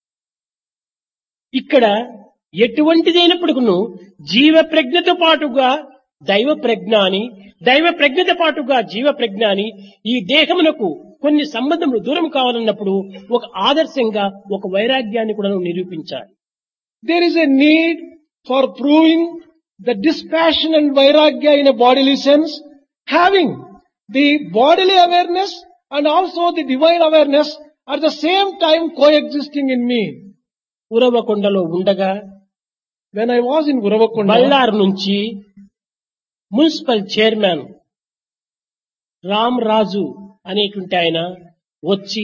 ఇక్కడ ఎటువంటిదైనప్పటికీ జీవ ప్రజ్ఞతో పాటుగా దైవ ప్రజ్ఞ అని, దైవ ప్రజ్ఞతో పాటుగా జీవ ప్రజ్ఞ అని, ఈ దేహమునకు కొన్ని సంబంధములు దూరం కావాలన్నప్పుడు ఒక ఆదర్శంగా ఒక వైరాగ్యాన్ని కూడా నిరూపించాలి. There is a need for proving the dispassion and vairagya in a bodily sense, having the bodily awareness and also the divine awareness at the same time coexisting in me. ఉరవకొండలో ఉండగా When I was in Uravakonda, బళ్ళారు నుంచి మున్సిపల్ చైర్మన్ రామ్ రాజు అనేటువంటి ఆయన వచ్చి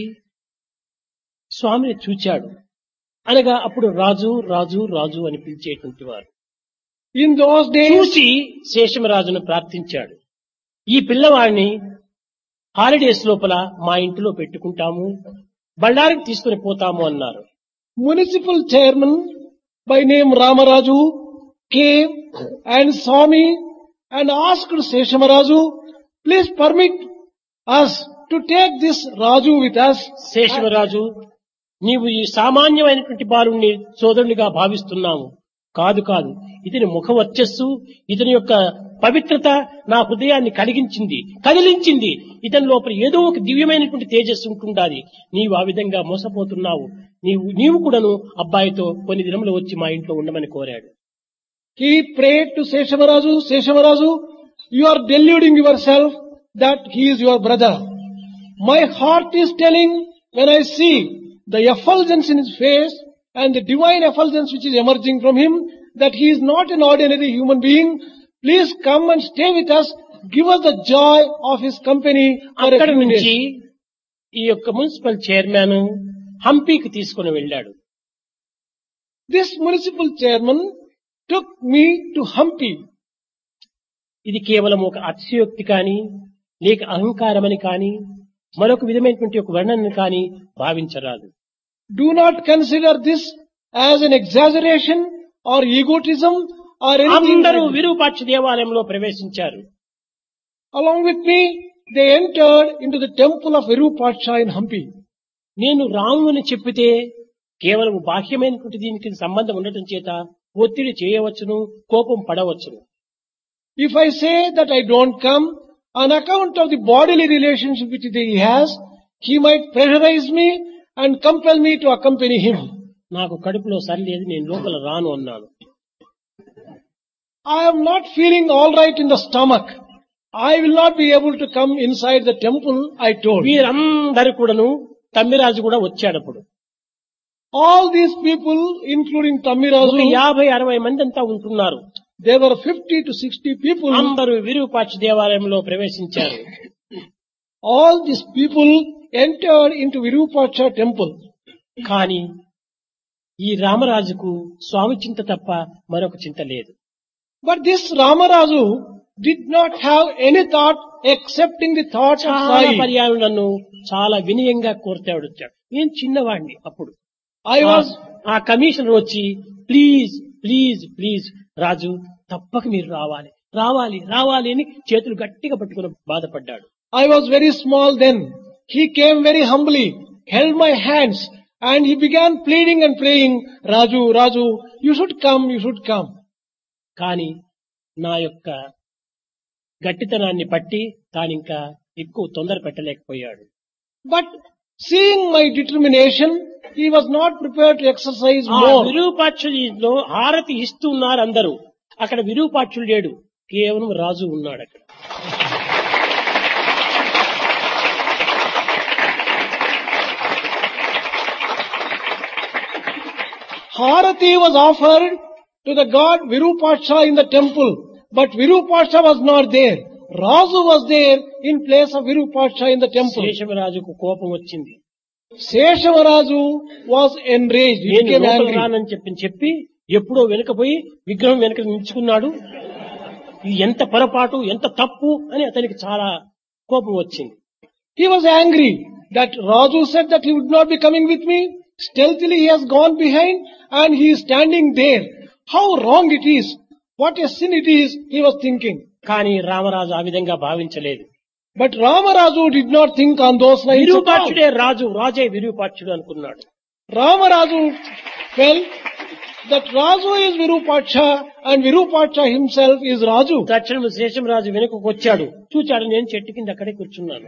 స్వామిని చూచాడు. అనగా అప్పుడు రాజు రాజు రాజు అని పిలిచేటువంటి వారు. in those days, చూసి శేషమరాజును ప్రార్థించాడు. ఈ పిల్లవాడిని హాలిడేస్ లోపల మా ఇంటిలో పెట్టుకుంటాము, బళ్ళారికి తీసుకుని పోతాము అన్నారు. municipal chairman by name Ramaraju came and saw me and asked Seshamarazu, please permit us to take this Raju with us. Seshamaraju, నీవు ఈ సామాన్యమైనటువంటి బాలుణ్ణి సోదరునిగా భావిస్తున్నాము. కాదు కాదు, ఇతని ముఖ వర్చస్సు, ఇతని యొక్క పవిత్రత నా హృదయాన్ని కదిలించింది. ఇతని లోపల ఏదో ఒక దివ్యమైనటువంటి తేజస్సు ఉంటుండాలి. నీవు ఆ విధంగా మోసపోతున్నావు. నీవు కూడాను అబ్బాయితో కొన్ని దినములు వచ్చి మా ఇంట్లో ఉండమని కోరాడు. He prayed to Seshamarazu, Seshamarazu, you are deluding yourself that he is your brother. My heart is telling when I see the effulgence in his face and the divine effulgence which is emerging from him that he is not an ordinary human being. Please come and stay with us. Give us the joy of his company for a అక్కడి few నుంచి days. ఈ యొక్క మున్సిపల్ చైర్మన్ హంపీకి తీసుకుని వెళ్ళాడు. This municipal chairman took me to Hampi. ఇది కేవలం ఒక అతిశయోక్తి కానీ, లేక అహంకారమని కానీ, మరొక విధమైనటువంటి ఒక వర్ణనని కానీ భావించరాదు. Do not consider this as an exaggeration or egotism or anything. అందరూ like that. విరూపాక్ష దేవాలయంలో ప్రవేశించారు. Along with me, they entered into the temple of Virupaksha in Hampi. నేను రాముని చెప్పితే కేవలం బాహ్యమైనటువంటి దీనికి సంబంధం ఉండటం చేత ఒత్తిడి చేయవచ్చును, కోపం పడవచ్చును. If I say that I don't come on account of the bodily relationship which he has, he might pressurize me and compel me to accompany him. నాకు కడుపులో సరిలేదు, నేను లోపల రాను అన్నాను. I am not feeling all right in the stomach. I will not be able to come inside the temple, I told. వీరందరూ కూడాను తమ్మిరాజు కూడా వచ్చాడప్పుడు. All these people, including ఒక Tammirazu, 50-60 మంది అంతా ఉంటున్నారు. there were 50 to 60 people. అందరూ విరూపాక్ష దేవాలయంలో ప్రవేశించారు. All these people entered into Virupaksha temple. కానీ ఈ రామరాజుకు స్వామి చింత తప్ప మరొక చింత లేదు. But this Ramaraju did not have any thought excepting the thought of చాలా Sai. పర్యాలు నన్ను చాలా వినయంగా కోరుతాడు వచ్చాడు. నేను చిన్నవాడిని అప్పుడు. I was, ఆ కమిషనర్ వచ్చి ప్లీజ్ ప్లీజ్ ప్లీజ్ రాజు తప్పక మీరు రావాలి రావాలి రావాలి అని చేతులు గట్టిగా పట్టుకుని బాధపడ్డాడు. I was very small then. He came very humbly, held my hands and he began pleading and praying, Raju, Raju, you should come, you should come. కానీ నా యొక్క గట్టితనాన్ని బట్టి తానింకా ఎక్కువ తొందర పెట్టలేకపోయాడు. But seeing my determination, he was not prepared to exercise ఆ more. విరూపాక్షుడిలో హారతి ఇస్తున్నారు అందరూ. అక్కడ విరూపాక్షుడు లేడు, కేవలం రాజు ఉన్నాడు అక్కడ. Harati was offered to the god Virupaksha in the temple, but Virupaksha was not there. Razu was there in place of Virupaksha in the temple. శేషమరాజుకు కోపం వచ్చింది. Seshavarazu was enraged. He నేను became లోపల angry. రానని చెప్పి ఎప్పుడో వెనకపోయి విగ్రహం వెనక నిల్చుకున్నాడు. ఇది ఎంత పొరపాటు, ఎంత తప్పు అని అతనికి చాలా కోపం వచ్చింది. He was angry that Raju said that he would not be coming with me. Stealthily he has gone behind and he is standing there. How wrong it is. What a sin it is, he was thinking. కానీ రామరాజు ఆ విధంగా భావించలేదు. But Ramaraju did not think on those lines at all. విరూపాక్షుడే రాజు, రాజే విరూపాక్షుడు అనుకున్నాడు. Ramaraju felt that Raju is Virupaksha and Virupaksha himself is Raju. తక్షణం శేషమరాజు వెనుకకు వచ్చాడు. చూచాడు, నేను చెట్టు కింద అక్కడే కూర్చున్నాను.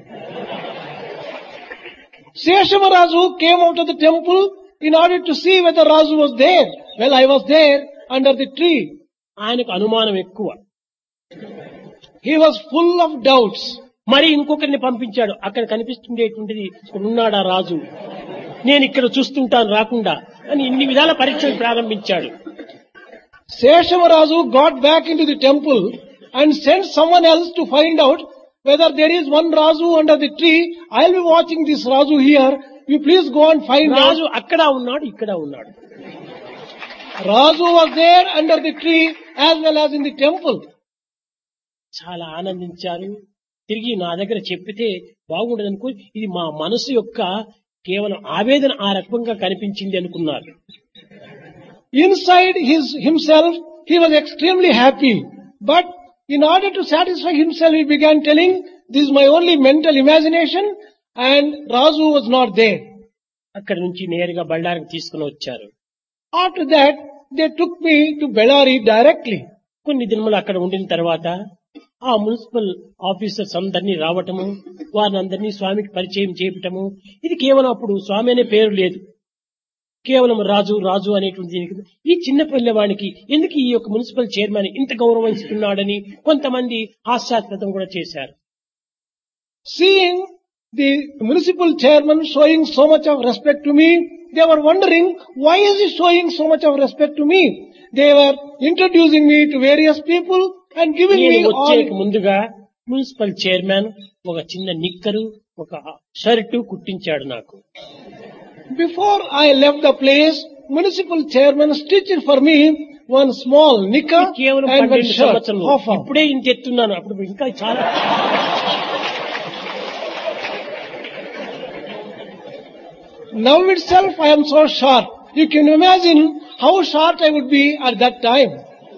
Seshavarazu came out of the temple in order to see whether Raju was there. Well, I was there under the tree. ఆయనకు అనుమానం ఎక్కువ. He was full of doubts. మరి ఇంకొకరిని పంపించాడు. అక్కడ కనిపిస్తుండేటువంటిది ఉన్నాడా రాజు, నేను ఇక్కడ చూస్తుంటాను రాకుండా అని ఇన్ని విధాల పరీక్షలు ప్రారంభించాడు. Seshavarazu got back into the temple and sent someone else to find out whether there is one Raju under the tree. I'll be watching this Raju here. You please go and find Raju out. అక్కడ ఉన్నాడు, ఇక్కడ ఉన్నాడు. Raju was there under the tree as well as in the temple. చాలా ఆనందించారు. తిరిగి నా దగ్గర చెప్పితే బాగుండదనుకో, ఇది మా మనసు యొక్క కేవలం ఆవేదన ఆ రకంగా కనిపించింది అనుకున్నారు. Inside himself, he was extremely happy. But in order to satisfy himself, he began telling, this is my only mental imagination and Raju was not there. అక్కడి నుంచి నేరుగా బళ్ళారికి తీసుకుని వచ్చారు. After that, they took me to Bellary directly. కొన్ని దినములు అక్కడ ఉండిన తర్వాత ఆ మున్సిపల్ ఆఫీసర్స్ అందరినీ రావటము, వారిని అందరినీ స్వామికి పరిచయం చేయటము. ఇది కేవలం అప్పుడు స్వామి అనే పేరు లేదు, కేవలం రాజు రాజు అనేటువంటి దీనికి ఈ చిన్న పిల్లవాడికి ఎందుకు ఈ యొక్క మున్సిపల్ చైర్మన్ ఇంత గౌరవిస్తున్నాడని కొంతమంది హాస్యాస్పదం కూడా చేశారు. Seeing the municipal chairman showing so much of respect to me, they were wondering, why is he showing so much of respect to me? They were introducing me to various people and giving me నేను వచ్చేకి all. ముందుగా మున్సిపల్ చైర్మన్ ఒక చిన్న నిక్కరు, ఒక షర్టు కుట్టించాడు నాకు. Before I left the place, municipal chairman stitched for me one small knicker కేవలం and one 12 shirt. సంవత్సరాలు. Half off. ఇప్పుడే ఇంత ఎత్తున్నాను, అప్పుడు ఇంకా చాలా. Now itself I am so short. You can imagine how short I would be at that time.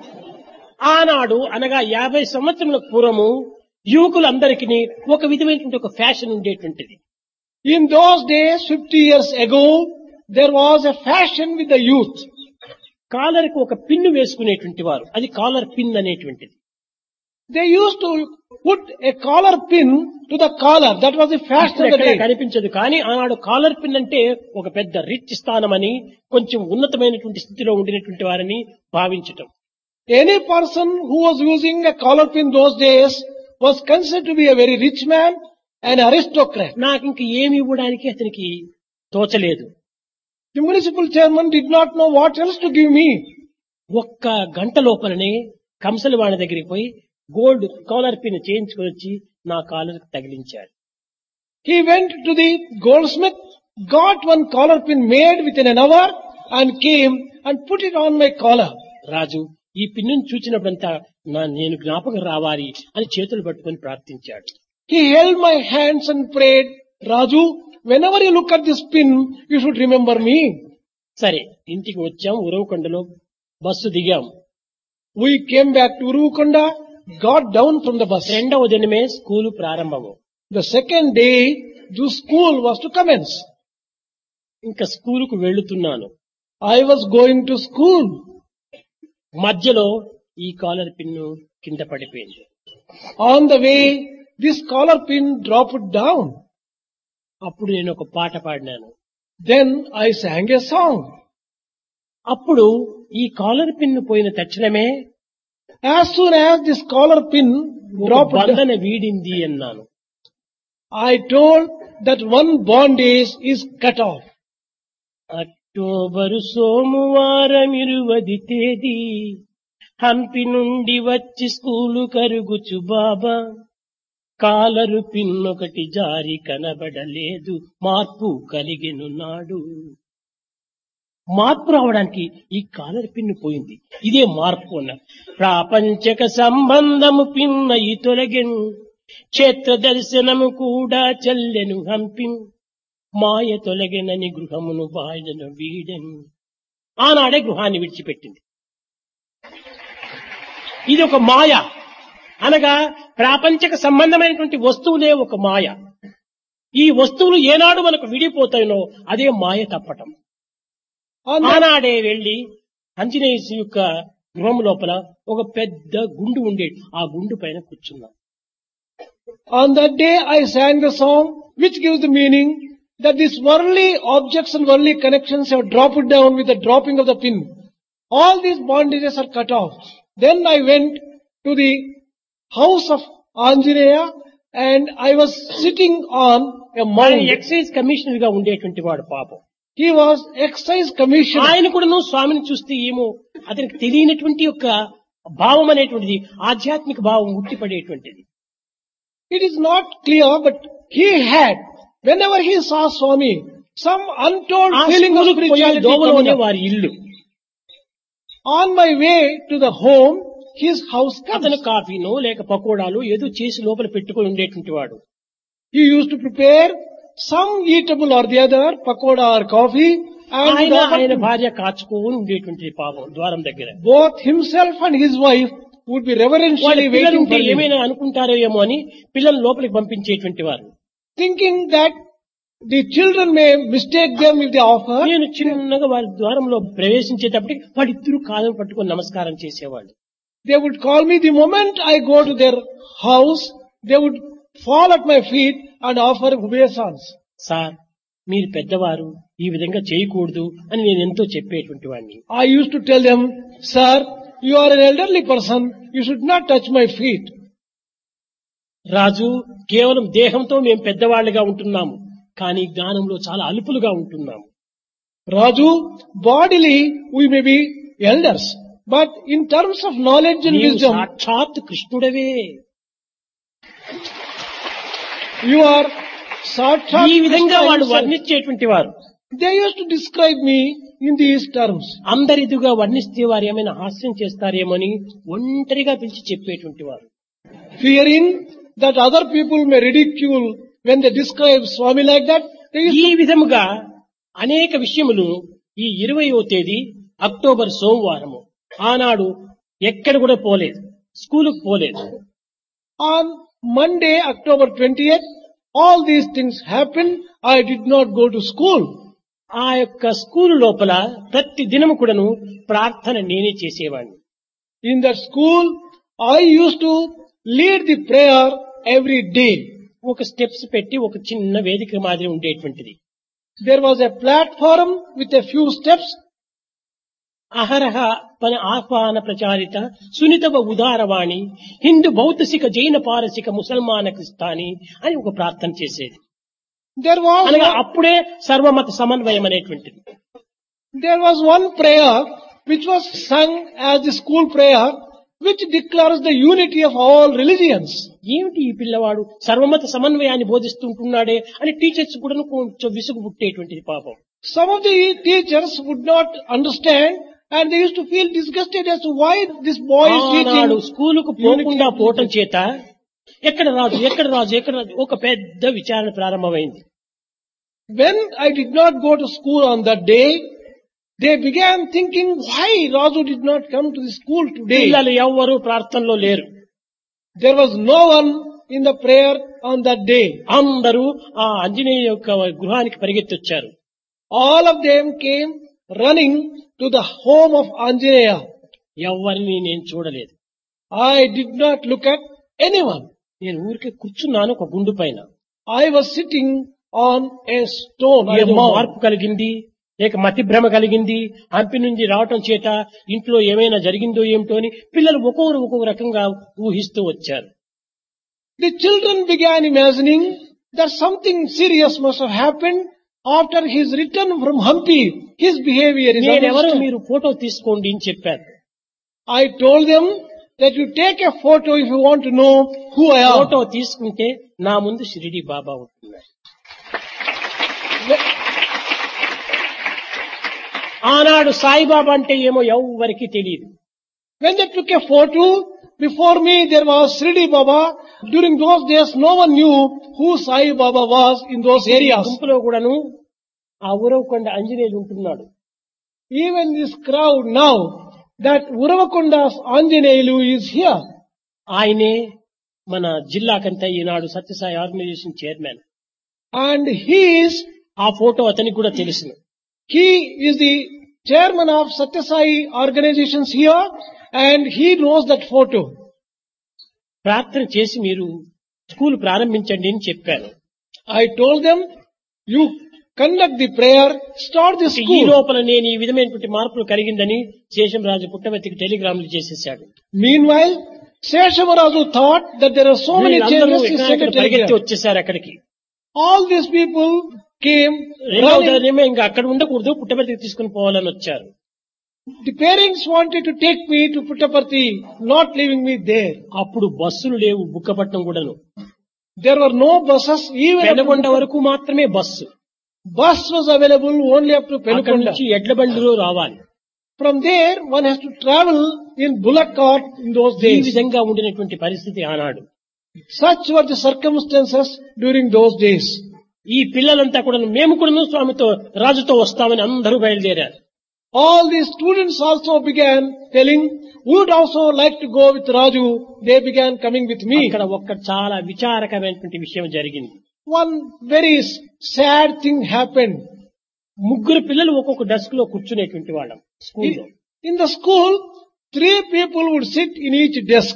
ఆనాడు అనగా 50 సంవత్సరముల పూర్వము యువకులందరికీ ఒక విధమైనటువంటి ఒక ఫ్యాషన్ ఉండేటువంటిది. In those days, 50 years ago, there was a fashion with the youth. Collar కు ఒక పిన్ను వేసుకునేటువంటి వారు, అది కాలర్ పిన్ అనేటువంటిది. They used to put a collar pin to the collar. That was the fashion of the ఎక్కడ day. కనిపించదు, కానీ ఆనాడు కాలర్ పిన్ అంటే ఒక పెద్ద రిచ్ స్థానమని, కొంచెం ఉన్నతమైనటువంటి స్థితిలో ఉండినటువంటి వారిని భావించటం. Any person who was using a collar pin those days was considered to be a very rich man, an aristocrat. నాకు ఇంక ఏమి ఇవ్వడానికి అతనికి తోచలేదు. The municipal chairman did not know what else to give me. ఒక్క గంట లోపలనే కంసలవాణి దగ్గరికి పోయి గోల్డ్ కాలర్ పిన్ చేయించుకొని వచ్చి నా కాలర్ తగిలించాడు. He went to the goldsmith, got one collar pin made within an hour and came and put it on my collar. Raju ఈ పిన్నును చూచినప్పుడంతా నేను జ్ఞాపకం రావాలి అని చేతులు పట్టుకొని ప్రార్థించాడు. He held my hands and prayed, Raju, whenever you look at this pin, you should remember me. సరే, ఇంటికి వచ్చాం. ఉరవకొండలో బస్సు దిగాం. We came back to Urukonda, got down from the bus. రెండవ దినమే స్కూలు ప్రారంభము. The second day, the school was to commence. ఇంకా స్కూలుకు వెళ్తున్నాను. I was going to school. మధ్యలో ఈ కాలర్ పిన్ను కింద పడిపోయింది. On the way, this collar pin dropped down. అప్పుడు నేను ఒక పాట పాడినాను. Then I sang a song. అప్పుడు ఈ కాలర్ పిన్ను పోయిన తక్షణమే As soon as this collar pin ఒక dropped down, బంధన వీడింది అన్నాను. I told that one bondage is cut off. October సోమవారం 20 తేదీ హంపి నుండి వచ్చి స్కూలు కరుగుచు బాబా కాలరు పిన్నొకటి జారి కనబడలేదు, మార్పు కలిగెను నాడు. మార్పు రావడానికి ఈ కాలర్ పిన్ను పోయింది. ఇదే మార్పు అన్న. ప్రాపంచక సంబంధము పిన్నయి తొలగెను, క్షేత్ర దర్శనము కూడా చెల్లెను హంపిన్, మాయ తొలగెనని గృహమును బాయను వీడెను. ఆనాడే గృహాన్ని విడిచిపెట్టింది. ఇది ఒక మాయ అనగా ప్రాపంచక సంబంధమైనటువంటి వస్తువులే ఒక మాయ. ఈ వస్తువులు ఏనాడు మనకు విడిపోతాయో అదే మాయ తప్పటం. ఆనాడే వెళ్లి ఆంజనేయ యొక్క గృహం లోపల ఒక పెద్ద గుండు ఉండేది. ఆ గుండు పైన కూర్చున్నాం. On that day I sang the song which gives the meaning that these worldly objects and worldly connections have dropped down with the dropping of the pin. All these bondages are cut off. Then I went to the house of Anjaneya and I was sitting on a mound. Excise commissioner గా ఉండేటువంటి వాడు పాపం. He was excise commissioner. ఆయన కూడా స్వామిని చూస్తే ఏమో అతనికి తెలియనటువంటి యొక్క భావం అనేటువంటిది ఆధ్యాత్మిక భావం ఉట్టిపడేటువంటిది. It is not clear, but he had, whenever he saw Swami, some untold feeling of spirituality దోవలోనే coming up. వారి ఇల్లు. On my way to the home, his house అతను comes. కాఫీనో లేక పకోడాలు ఏదో చేసి లోపల పెట్టుకొని ఉండేటువంటి వాడు. He used to prepare some eatable or the other, pakoda or coffee, and ఆయన would offer ఆయన to భార్య కాచుకొని ఉండేటువంటి పాపం ద్వారం దగ్గర. both himself and his wife would be వాళ్ళ reverentially పిల్లలు waiting ఉంటే for him, ఏమైనా అనుకుంటారో ఏమో అని పిల్లలు లోపలికి పంపించేటువంటి వారు. thinking that the children may mistake them if they offer. నేను చిన్నగా వాళ్ళ ద్వారంలో ప్రవేశించేటప్పటికి వాళ్ళిద్దరూ కాలం పట్టుకొని నమస్కారం చేసేవాళ్ళు. They would call me the moment I go to their house. They would fall at my feet and offer obeisance. Sir మీరు పెద్దవారు ఈ విధంగా చేయకూడదు అని నేను ఎంతో చెప్పేటువంటి వాడిని. I used to tell them, sir, you are an elderly person. You should not touch my feet. రాజు కేవలం దేహంతో మేము పెద్దవాళ్లుగా ఉంటున్నాము, కానీ జ్ఞానంలో చాలా అల్పులుగా ఉంటున్నాము. Raju, bodily we may be elders, but in terms of knowledge and నీవు wisdom, సాక్షాత్ కృష్ణుడవే. you are Sakshat ఈ విధంగా Krishna వాళ్ళు himself. వర్ణించేటువంటి వారు. They used to describe me in these terms. అందరిదిగా వర్ణిస్తే వారు ఏమైనా హాస్యం చేస్తారేమని ఒంటరిగా పిలిచి చెప్పేటువంటి వారు. Fearing that other people may ridicule when they describe Swami like that, they used ఈ విధముగా అనేక విషయములు ఈ 20వ తేదీ అక్టోబర్ సోమవారము ఆనాడు ఎక్కడ కూడా పోలేదు, స్కూలుకు పోలేదు. On Monday, October 20th, all these things happened. I did not go to school. ఆ యొక్క స్కూలు లోపల ప్రతి దినము కూడాను ప్రార్థన నేనే చేసేవాడిని. In that school, I used to lead the prayer every day. ఒక స్టెప్స్ పెట్టి ఒక చిన్న వేదిక మాదిరి ఉండేటువంటిది. There was a platform with a few steps. అహరహ పని ఆహ్వాన ప్రచారిత సునితవ ఉదారవాణి హిందూ బౌద్ధసిక జైన పారసిక ముసల్మాన క్రిస్తాని అని ఒక ప్రార్థన చేసేది. There అనగా was అప్పుడే సర్వమత సమన్వయం అనేటువంటిది. one prayer which was sung as the school prayer, which declares the unity of all religions. ఏమిటి ఈ పిల్లవాడు సర్వమత సమన్వయాన్ని బోధిస్తుంటున్నాడే అని టీచర్స్ కూడా కొంచెం విసుగు పుట్టేటువంటిది పాపం. Some of the teachers would not understand, and they used to feel disgusted as to why this boy is ఆనాడు teaching. స్కూలుకు పోకుండా పోవటం చేత ఎక్కడ రాజు ఒక పెద్ద విచారణ ప్రారంభమైంది. When I did not go to school on that day, they began thinking why Raju did not come to the school today. పిల్లలు ఎవ్వరూ ప్రార్థనలో లేరు. There was no one in the prayer on that day. అందరూ ఆ ఆంజనేయ యొక్క గృహానికి పరిగెత్తొచ్చారు. All of them came running to the home of Anjaneya. ఎవరిని నేను చూడలేదు. I did not look at anyone. నేను ఊరికే కూర్చున్నాను ఒక గుండు పైన. I was sitting on a stone, on a ఏదో mound. మార్పు కలిగింది, లేక మతి భ్రమ కలిగింది, హంపి నుంచి రావటం చేత ఇంట్లో ఏమైనా జరిగిందో ఏమిటో అని పిల్లలు ఒక్కొక్క రకంగా ఊహిస్తూ వచ్చారు. The children began imagining that something serious must have happened after his return from Hampi. His behavior is నేనెవరో understood. మీరు ఫోటో తీసుకోండి అని చెప్పారు. I told them that you take a photo if you want to know who I am. Photo తీసుకుంటే నా ముందు షిరిడి బాబా ఉంటున్నాడు. ఆనాడు సాయిబాబా అంటే ఏమో ఎవరికి తెలియదు. When they took a photo, before me there was Shirdi Baba. During those days, no one knew who Sai Baba was in those areas. గుంపులో కూడాను ఆ ఉరవకొండ ఆంజనేయులు ఉంటున్నాడు. Even this crowd now, that Uravakonda's Anjaneyulu is here. ఆయనే మన జిల్లాకంతా ఈనాడు Sathya Sai organisation chairman. And he photo అతనికి కూడా తెలుసును. is the chairman of Satyasai organizations here, and he knows that photo. ప్రార్థన చేసి మీరు స్కూల్ ప్రారంభించండి అని చెప్పాను. I told them, you conduct the prayer, start the ఈ school. లోపల నేను ఈ విధమైనటువంటి మార్పులు కలిగిందని శేషంరాజు పుట్టవర్తికి టెలిగ్రాములు చేసేసాడు. Meanwhile, Seshamaraju thought that there are so many changes. He sent a పరిగెత్తి telegram. వచ్చేసారు అక్కడికి. All these people came రెండవ running. ధైర్యమే ఇంకా అక్కడ ఉండకూడదు, పుట్టవర్తికి తీసుకుని పోవాలని వచ్చారు. The parents wanted to take me to Puttaparthi, not leaving me there. అప్పుడు బస్సులు లేవు, బుక్కపట్నం కూడాను. There were no buses, even up to Penukonda వరకు మాత్రమే bus. bus was available only up to అక్కడి Penukonda. నుంచి ఎడ్ల బండిలో రావాలి. From there, one has to travel in bullock cart in those ఈ days. విధంగా ఉండినటువంటి పరిస్థితి ఆనాడు. Such were the circumstances during those days. ఈ పిల్లలంతా కూడా మేము కూడా స్వామితో రాజుతో వస్తామని అందరూ బయలుదేరారు. All these students also began telling, we would also like to go with Raju. They began coming with me. అక్కడ ఒక్క చాలా విచారకమైనటువంటి విషయం జరిగింది. One very sad thing happened. ముగ్గురు పిల్లలు ఒక్కొక్క డెస్క్ లో కూర్చునేటువంటి వాళ్ళం స్కూల్లో. In the school, 3 people would sit in each desk.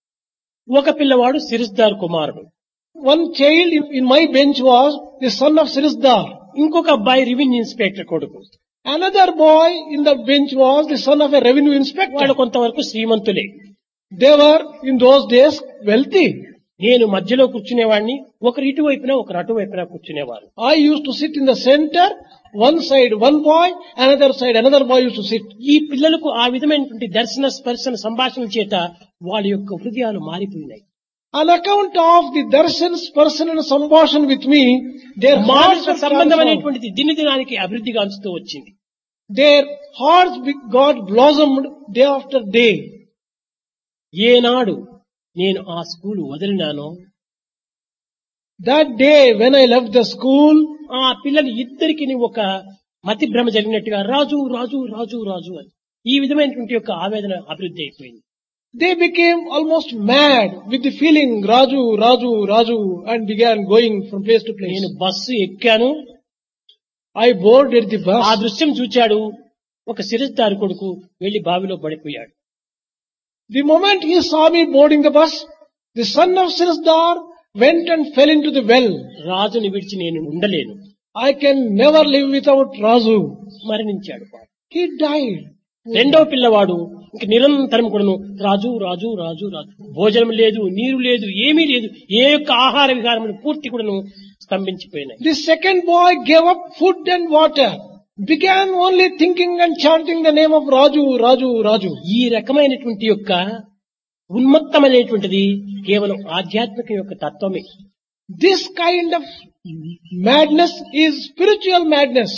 ఒక పిల్లవాడు సిరిస్దార్ కుమారుడు, One child in my bench was the son of Sirisdar. ఇంకొక అబ్బాయి రెవెన్యూ ఇన్స్పెక్టర్ కొడుకు. Another boy in the bench was the son of a revenue వాళ్ళు inspector. కొంతవరకు శ్రీమంతులే. They were in those days wealthy. నేను మధ్యలో కూర్చునేవాడిని, ఒకరు ఇటువైపున ఒకరు అటువైపున కూర్చునేవారు. I used to sit in the center, one side one boy, another side another boy used to sit. ఈ పిల్లలకు ఆ విధమైనటువంటి దర్శన స్పర్శన సంభాషణ చేత వాళ్ళ యొక్క హృదయాలు మారిపోయినాయి. On account of the darshans, person and sambhashan with me, their hearts మానసిక were transformed. సంబంధమైనటువంటిది దినదినానికి అభివృద్ధి గాంచుతూ వచ్చింది. Their hearts got blossomed day after day. ఏనాడు నేను ఆ స్కూల్ వదిలినానో That day when I left the school, ఆ పిల్లలు ఇద్దరికి ఒక మతి భ్రమ జరిగినట్టుగా రాజు రాజు రాజు రాజు అని ఈ విధమైనటువంటి యొక్క ఆవేదన అభివృద్ధి అయిపోయింది. they became almost mad with the feeling Raju, Raju, Raju, and began going from place to place. నేను బస్సు ఎక్కాను, I boarded the ఆ bus. దృశ్యం చూచాడు. ఒక సిరిస్దారు కొడుకు వెళ్లి బావిలో పడిపోయాడు. The moment he saw me boarding the bus, the son of Sirisdar went and fell into the well. రాజుని విడిచి నేను ఉండలేను, I can never live without Raju. మరణించాడు. He died. రెండో పిల్లవాడు ఇంక నిరంతరం కూడాను రాజు రాజు రాజు రాజు, భోజనం లేదు, నీరు లేదు, ఏమీ లేదు, ఏ యొక్క ఆహార విహారములు పూర్తి కూడాను స్తంభించిపోయినాయి. The second boy gave up food and water, began only thinking and chanting the name of Raju, Raju, Raju. ఈ రకమైనటువంటి యొక్క ఉన్మత్తమైనటువంటిది కేవలం ఆధ్యాత్మిక యొక్క తత్వమే. This kind of madness is spiritual madness.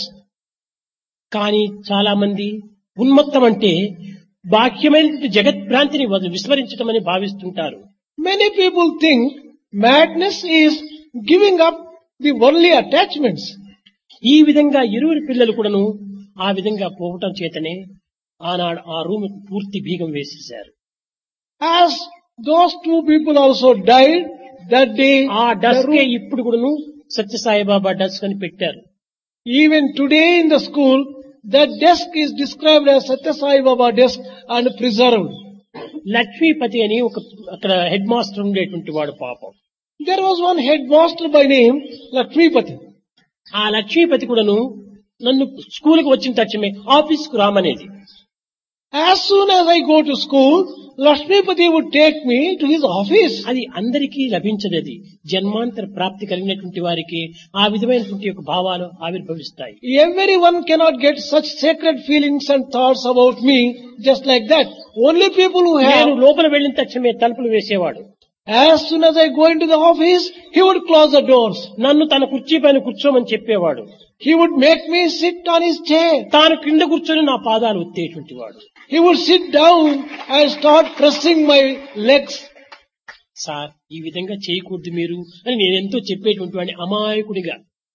కానీ చాలా మంది ఉన్మత్తం అంటే బాహ్యమైనటువంటి జగద్భ్రాంతిని విస్మరించటం అని భావిస్తుంటారు. Many people think madness is giving up the worldly attachments. ఈ విధంగా ఇరువురు పిల్లలు కూడాను ఆ విధంగా పోవటం చేతనే ఆనాడు ఆ రూమ్ పూర్తి బీగం వేసేశారు. As those 2 people also died that day, ఆ the డస్కే room- ఇప్పుడు కూడాను సత్యసాయిబాబా డస్క్ అని పెట్టారు. even today in the school, that desk is described as Satya Sai Baba desk and preserved. Lakshmipati అని ఒక అక్కడ హెడ్ మాస్టర్ ఉండేటువంటి వాడు పాపం. There was one headmaster by name Lakshmipati. ఆ లక్ష్మీపతి కూడాను నన్ను స్కూల్కి వచ్చిన తక్షణమే ఆఫీస్కు రామనేది. As soon as I go to school, Lakshmipati would take me to his office. అది అందరికీ లభించదది. జన్మాంతర ప్రాప్తి కలిగినటువంటి వారికి ఆ విధమైనటువంటి యొక్క భావాలు ఆవిర్భవిస్తాయి. Everyone cannot get such sacred feelings and thoughts about me just like that. Only people who నేను have. లోపల వెళ్ళిన తక్షణమే తలుపులు వేసేవాడు. As soon as I go into the office, he would close the doors. నన్ను తన కుర్చీ పైన కూర్చోమని చెప్పేవాడు. He would make me sit on his chair. తాను కింద కూర్చొని నా పాదాలు ఒత్తేటువంటి వాడు. He would sit down and start pressing my legs. Sir ఈ విధంగా చేయకూడదు మీరు అని నేనెంతో చెప్పేటువంటి వాడిని అమాయకుడిగా.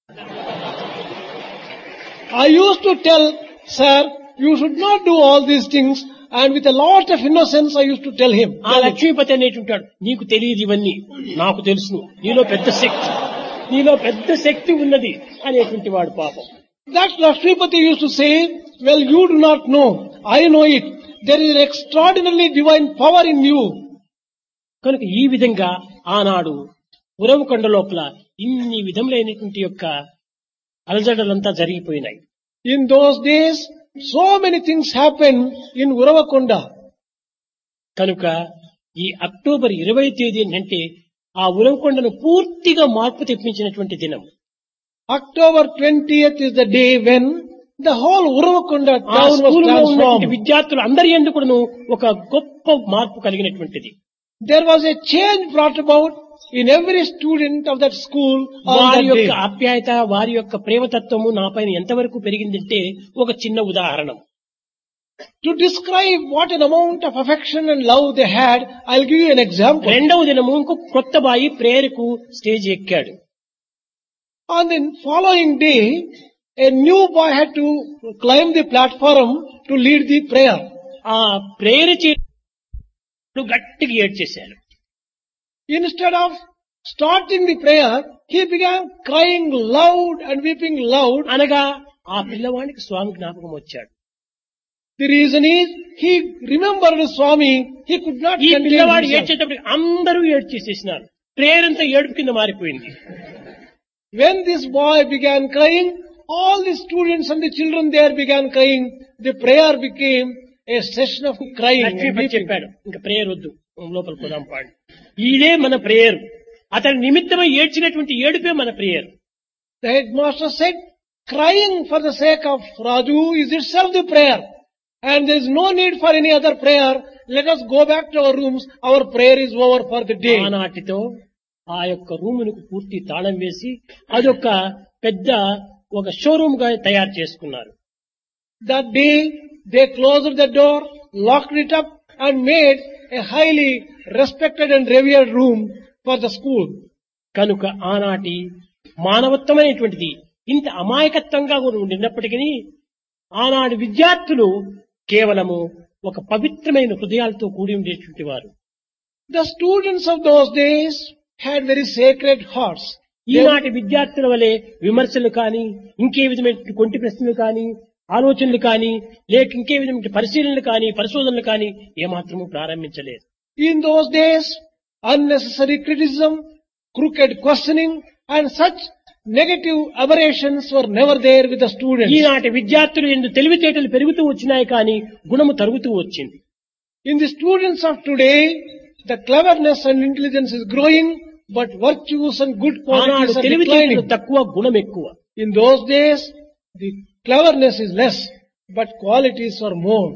I used to tell, sir, you should not do all these things, and with a lot of innocence I used to tell him. ఆ లక్ష్మీపతి అనేటువంటి వాడు, నీకు తెలియదు ఇవన్నీ, నాకు తెలుసు, నీలో పెద్ద శక్తి ఉన్నది అనేటువంటి వాడు పాపం. That Lakshmipati used to say, well, you do not know, I know it. There is an extraordinarily divine power in you. కనుక ఈ విధంగా ఆనాడు ఉరవకొండ లోపల ఇన్ని విధములైనటువంటి యొక్క అలజడలంతా జరిగిపోయినాయి. In those days, so many things happened in Uravakonda. కనుక ఈ అక్టోబర్ 20 తేదీ అంటే ఆ ఉరవకొండను పూర్తిగా మార్పు తెప్పించినటువంటి దినం. October 20th is the day when the whole Uravakonda ఆ town was స్కూలులో ఉన్నటువంటి transformed. విద్యార్థులు అందరి యందు కూడాను ఒక గొప్ప మార్పు కలిగినటువంటిది. There was a change brought about in every student of that school on వారి that యొక్క day. ఆప్యాయత, వారి యొక్క ప్రేమతత్వము నా పైన ఎంతవరకు పెరిగిందంటే ఒక చిన్న ఉదాహరణ. To describe what an amount of affection and love they had, I'll give you an example. రెండవ దినము ఇంకొక కొత్త బాయి ప్రేయర్కు స్టేజ్ ఎక్కాడు. On the following day, a new boy had to climb the platform to lead the prayer. ఆ ప్రేయర్ గట్టిగా ఏడ్చేశారు. Instead of starting the prayer, he began crying loud and weeping loud. అనగా ఆ పిల్లవాడికి స్వామి జ్ఞాపకం వచ్చాడు. The reason is, he remembered Swami, he could not ఈ contain పిల్లవాడు himself. ఏడ్చేటప్పుడు అందరూ ఏడ్చేసేసినారు. ప్రేయర్ అంతా ఏడుపు కింద మారిపోయింది. When this boy began crying, all the students and the children there began crying. The prayer became a session of crying and Lakshmipati weeping. చెప్పాడు, ఇంకా ప్రేయర్ వద్దు, లోపల పోదాం పాడు. ఇదే మన ప్రేయర్. అతని నిమిత్తమై ఏడ్చినటువంటి ఏడుపే మన prayer. The headmaster said, crying for the sake of Raju is itself the prayer. And there is no need for any other prayer. Let us go back to our rooms. Our prayer is over for the day. ఆనాటితో ఆ యొక్క రూమునకు పూర్తి తాళం వేసి అదొక పెద్ద ఒక షోరూమ్ గా తయారు చేసుకున్నారు. That day, they closed the door, locked it up, and made a highly respected and revered room for the school. కనుక ఆనాటి మానవత్వమైనటువంటిది ఇంత అమాయకత్వంగా కూడా ఉండినప్పటికీ ఆనాడు విద్యార్థులు కేవలము ఒక పవిత్రమైన హృదయాలతో కూడి ఉండేటువంటి వారు. The students of those days had very sacred hearts. ఈనాటి విద్యార్థుల వలె విమర్శలు కానీ, ఇంకే విధమైన కొంటి ప్రశ్నలు కానీ, ఆలోచనలు కానీ, లేక ఇంకే విధమైన పరిశీలనలు కానీ, పరిశోధనలు కానీ ఏమాత్రము ప్రారంభించలేదు. In those days, unnecessary criticism, crooked questioning, and such negative aberrations were never there with the students. ఈనాటి విద్యార్థులు ఎందు తెలివితేటలు పెరుగుతూ వచ్చినాయి కానీ గుణము తరుగుతూ వచ్చింది. In the students of today, the cleverness and intelligence is growing, but virtues and good ఆనాడు qualities are తెలివితేటలు declining. తక్కువ, గుణం ఎక్కువ. In those days, the cleverness is less, but qualities are more.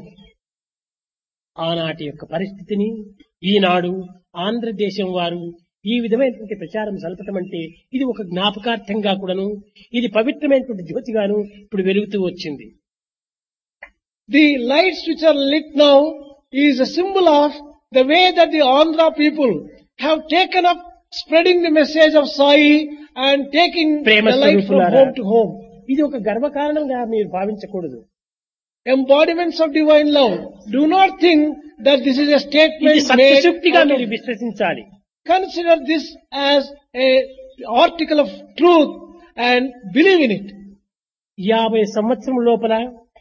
ఆనాటి యొక్క పరిస్థితిని ఈనాడు ఆంధ్రదేశం వారు ఈ విధమైనటువంటి ప్రచారం సలపటం అంటే ఇది ఒక జ్ఞాపకార్థంగా కూడాను, ఇది పవిత్రమైనటువంటి జ్యోతిగాను ఇప్పుడు వెలుగుతూ వచ్చింది. The lights which are lit now is a symbol of the way that the Andhra people have taken up spreading the message of Sai and taking Prema the light from స్వరూపులారా, home to home. ఇది ఒక గర్వకారణంగా మీరు భావించకూడదు. Embodiments of divine love. Do not think that this is a ఇది statement made. సత్యశక్తిగా out మీరు of- విశ్వసించాలి. Consider this as a article of truth and believe in it. 50 సంవత్సరం లోపల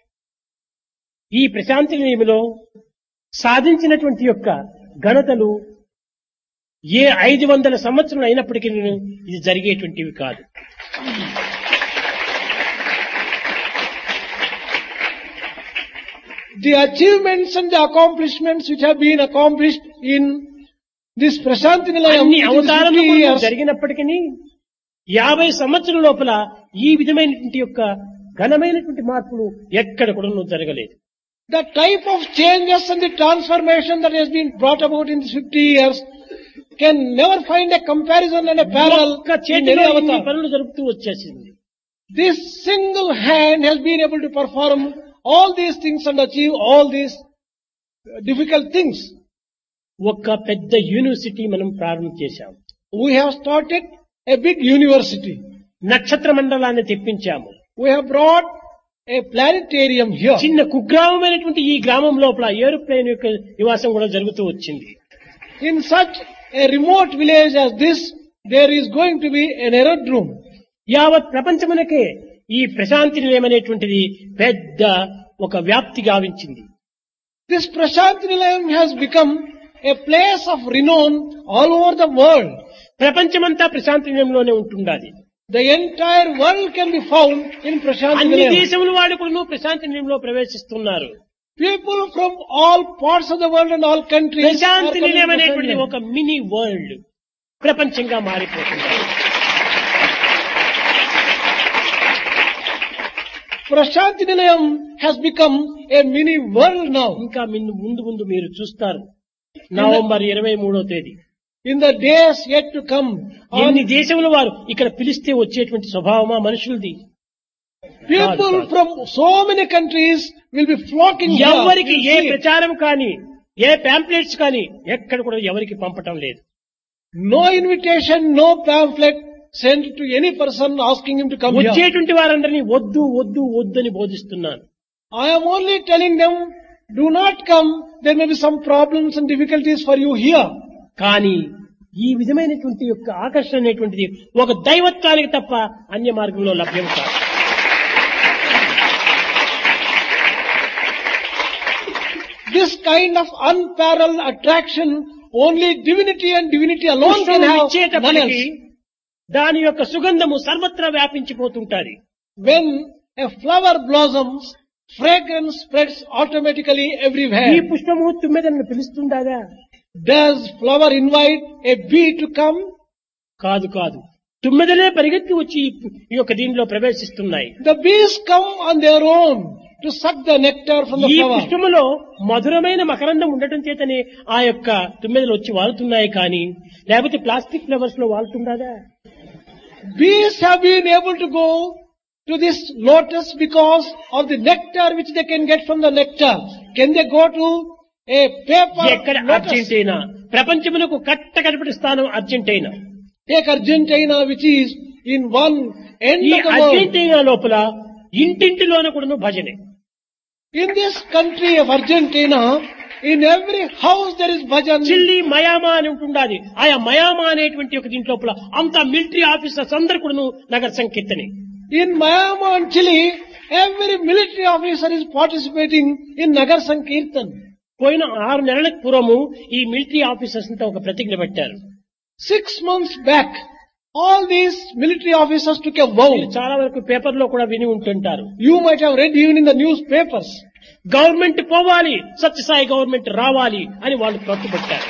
ఈ ప్రశాంతి నిలయంలో సాధించినటువంటి యొక్క ఘనతలు ఏ 500 సంవత్సరాలు అయినప్పటికీ ఇది జరిగేటువంటివి కాదు. The achievements and the accomplishments which have been accomplished in this Prashanti Nilayam అన్ని in these 50 అవతారములు years, జరిగినప్పటికీ 50 సంవత్సరాల లోపల ఈ విధమైనటువంటి యొక్క ఘనమైనటువంటి మార్పులు ఎక్కడ కూడా జరగలేదు. the type of changes and the transformation that has been brought about in these 50 years can never find a comparison and a parallel ఒక్క in చేతిలో any ఇన్ని avatar. పనులు జరుపుతూ వచ్చేసింది. This single hand has been able to perform all these things and achieve all these difficult things. ఒక్క పెద్ద యూనివర్సిటీ మనం ప్రారంభం చేశాం. We have started a big university. నక్షత్ర మండలాన్ని తెప్పించాము. We have brought a planetarium here. చిన్న కుగ్రామమైనటువంటి ఈ గ్రామం లోపల ఏరోప్లేన్ యొక్క నివాసం కూడా జరుగుతూ వచ్చింది. In such a remote village as this, there is going to be an aerodrome. యావత్ ప్రపంచమునకే ఈ ప్రశాంతి నిలయం అనేటువంటిది పెద్ద ఒక వ్యాప్తి గావించింది. This Prashanti Nilayam has become a place of renown all over the world. ప్రపంచమంతా ప్రశాంతి నిలయంలోనే ఉంటుండాలి. The entire world can be found in Prashanti అన్ని Nilayam. దేశముల వాళ్ళు కూడా ప్రశాంతి నిలయంలో ప్రవేశిస్తున్నారు. People from all parts of the world and all countries are Prashanti coming to Nilayam Prashanti అనేటువంటిది Nilayam. ఒక మినీ వరల్డ్ ప్రపంచంగా మారిపోతుంది. Prashanti Nilayam has become a mini world now. ఇంకా ముందు ముందు మీరు చూస్తారు. నవంబర్ 23వ తేదీ In the days yet to come, ఎన్ని దేశముల వారు ఇక్కడ పిలిస్తే వచ్చేటువంటి స్వభావమా మనుషులది. people from so many countries will be flocking here. ఎవరికి You'll ఏ see it. ప్రచారం కానీ ఏ పాంప్లెట్స్ కానీ ఎక్కడ కూడా ఎవరికి పంపటం లేదు. No invitation, no pamphlet sent to any person asking him to come here. వచ్చేటువంటి వారందరినీ వద్దు వద్దు వద్దని బోధిస్తున్నాను. I am only telling them, do not come. There may be some problems and difficulties for you here. కానీ ఈ విధమైనటువంటి యొక్క ఆకర్షణ అనేటువంటిది ఒక దైవత్వానికి తప్ప అన్య మార్గంలో లభ్యం కాదు. This kind of unparalleled attraction, only divinity and divinity alone can పుష్పం have. None ఇచ్చేటప్పటికి else. దాని యొక్క సుగంధము సర్వత్రా వ్యాపించిపోతుంటాది. When a flower blossoms, fragrance spreads automatically ఈ everywhere. పుష్పము తుమ్మెదలను పిలుస్తుండగా Does flower invite a bee to come? కాదు కాదు, తుమ్మెదలే పరిగెత్తి వచ్చి ఈ యొక్క దీనిలో ప్రవేశిస్తున్నాయి. The bees come on their own to suck the nectar from the ఈ flower. పుష్పములో మధురమైన మకరందం ఉండటం చేతనే ఆ యొక్క తుమ్మెదలు వచ్చి వాలుతున్నాయి కానీ లేకపోతే ప్లాస్టిక్ ఫ్లవర్స్ లో వాలుతుండదా? Bees have been able to go to this lotus because of the nectar which they can get from the nectar. Can they go to a paper ఎక్కడ lotus? అర్జెంటీనా, ప్రపంచమునకు కట్టకడపటి స్థానం Argentina. Take Argentina, which is in one end ఈ of the world. అర్జెంటీనా లోపల ఇంటింటిలోన కూడాను భజనే. In this country of Argentina, in every house there is bhajan. చిల్లి మయామా అని ఉంటుండాలి. ఆయా మయామా అనేటువంటి ఒక దీంట్ లోపల అంతా మిలిటరీ ఆఫీసర్స్ అందరు కూడాను నగర సంకీర్తనే. In Myanmar and Chile, every military officer is participating in Nagar Sankirtan. పోయిన 6 నెలలకు పూర్వము ఈ మిలిటరీ ఆఫీసర్స్ అంతా ఒక ప్రతిజ్ఞ పెట్టారు. 6 months back, all these military officers took a vow. మీరు చాలా వరకు పేపర్ లో కూడా విని ఉంటుంటారు. You might have read even in the newspapers. Government పోవాలి, సత్యసాయి గవర్నమెంట్ రావాలి అని వాళ్ళు పట్టుబట్టారు.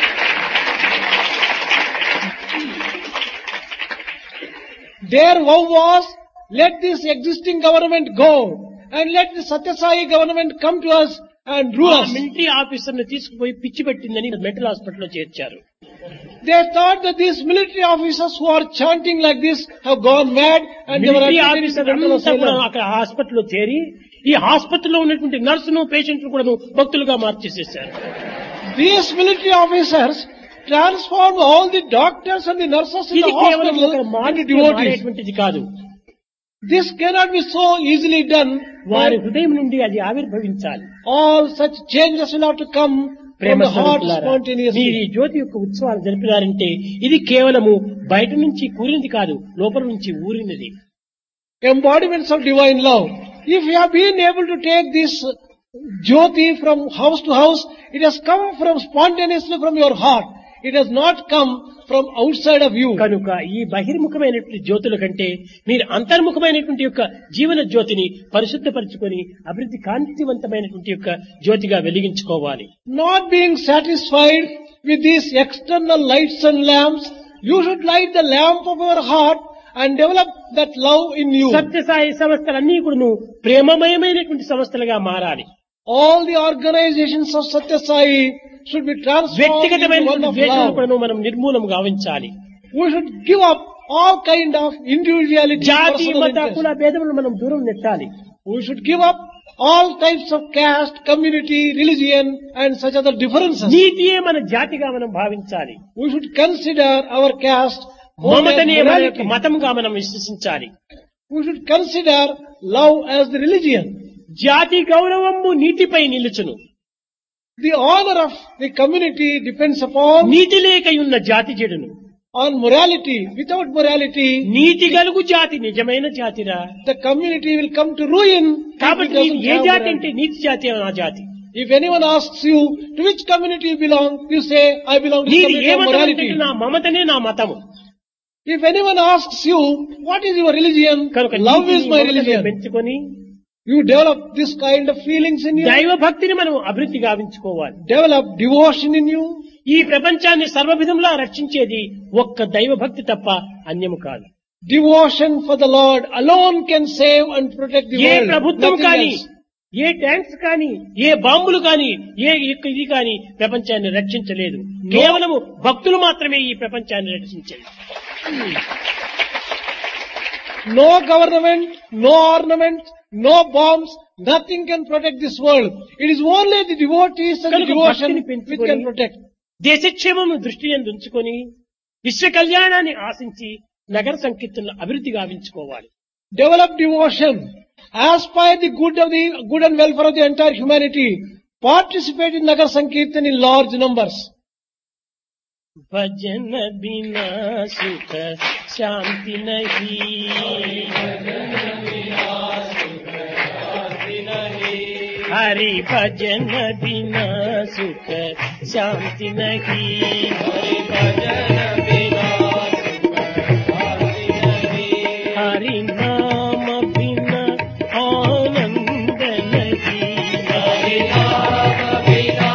Their vow was, let this existing government go and let the Satyasai government come to us and rule ఆ us. మిలిటరీ ఆఫీసర్ ను తీసుకుపోయి పిచ్చి పెట్టిందని మెంటల్ హాస్పిటల్లో చేర్చారు. They thought that these military officers who are chanting like this have gone mad and they were military admitted officer into mental అంతా కూడా asylum. అక్కడ హాస్పిటల్లో చేరి ఈ హాస్పిటల్లో ఉన్నటువంటి నర్సును పేషెంట్లు కూడా భక్తులుగా మార్చేసేసారు. These military officers transformed all the doctors and the nurses in ఇది the కేవలం ఒక hospital into మార్పు devotees. మారేటువంటిది కాదు. This cannot be so easily done. వారి But హృదయం నుండి అది ఆవిర్భవించాలి. all such changes will have to come from Prema the heart స్వరూపులారా, మీరు spontaneously. ఈ జ్యోతి యొక్క ఉత్సవాలు జరిపినారంటే ఇది కేవలము బయట నుంచి కూరినది కాదు, లోపల నుంచి ఊరినది. Embodiments of divine love. If you have been able to take this Jyoti from house to house, it has come from spontaneously from your heart. it has not come from outside of you. కనుక ఈ బహిర్ముఖమైనటువంటి జ్యోతుల కంటే మీరు అంతర్ముఖమైనటువంటి యొక్క జీవన జ్యోతిని పరిశుద్ధపరచుకొని అభివృద్ధి కాంతివంతమైనటువంటి యొక్క జ్యోతిగా వెలిగించుకోవాలి. Not being satisfied with these external lights and lamps, you should light the lamp of your heart and develop that love in you. Sathya Sai సంస్థలన్నీ కూడా ప్రేమమయమైనటువంటి సంస్థలుగా మారాలి. All the organizations of Satya Sai should be transformed into one వ్యక్తిగతమైన of ద్వేషాలను love. కూడా మనం నిర్మూలం గావించాలి. We should give up all kind of individuality, జాతి personal మత interest. కుల భేదములను మనం దూరం నెట్టాలి. We should give up all types of caste, community, religion and such other differences. నీతియే మన జాతిగా మనం భావించాలి. We should consider our caste only as మమతనే మన యొక్క morality. మతంగా మనం విశ్వసించాలి. We should consider love as the religion. జాతి గౌరవము నీతిపై నిలుచును. The honor of the community depends upon నీతి లేకయున్న జాతి చెడును. on morality. Without morality, నీతి గలుగు జాతి నిజమైన జాతిరా. the community will come to ruin. if it కాబట్టి doesn't నీవు ఏ have జాతి morality. అంటే నీతి జాతి నా జాతి. If anyone asks you to which community you belong, you say, I belong to the నీది community ఏ of మతం morality. అంటే నా మమతనే నా మతము. If anyone asks you, what is your religion? కనుక Love నీతిని, is my మమతని religion. పెంచుకొని You develop this kind of feelings in you. దైవ భక్తిని మనం అభివృద్ధి గావించుకోవాలి. Develop devotion in you. ఈ ప్రపంచాన్ని సర్వవిధంలా రక్షించేది ఒక్క దైవ భక్తి తప్ప అన్యము కాదు. Devotion for the Lord alone can save and protect the ఏ world. ప్రభుత్వం Nothing కానీ, else. ఏ ట్యాంక్స్ కానీ, ఏ బాంబులు కానీ, ఏ ఇది కానీ ప్రపంచాన్ని రక్షించలేదు. కేవలము భక్తులు మాత్రమే ఈ ప్రపంచాన్ని రక్షించారు. No government, no ornament, no bombs, nothing can protect this world. It is only the devotees and the కనుక devotion భక్తిని which పెంచుకొని can protect. దేశక్షేమము దృష్టి ఉంచుకొని విశ్వ కళ్యాణాన్ని ఆశించి నగర సంకీర్తనలు అభివృద్ధి గావించుకోవాలి. Develop devotion. Aspire the good and welfare of the entire humanity. Participate in Nagar Sankirtan in large numbers. भजन बिना सुख शांति नहीं, हरि भजन बिना सुख शांति नहीं, हरि भजन बिना सुख शांति नहीं, हरि नाम बिना आनंद नहीं, हरि नाम बिना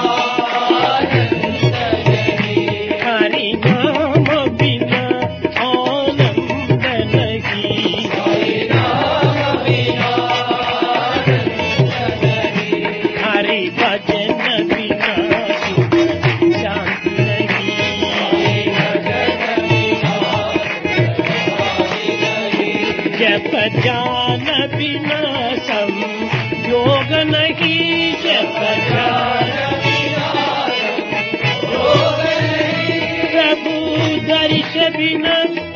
हरि नाम बिना आनंद नहीं, हरि नाम बिना हरि भजन बिना सुख शांति नहीं, जप जान बिना संयोग नहीं, जप जान प्रभु दर्श बिना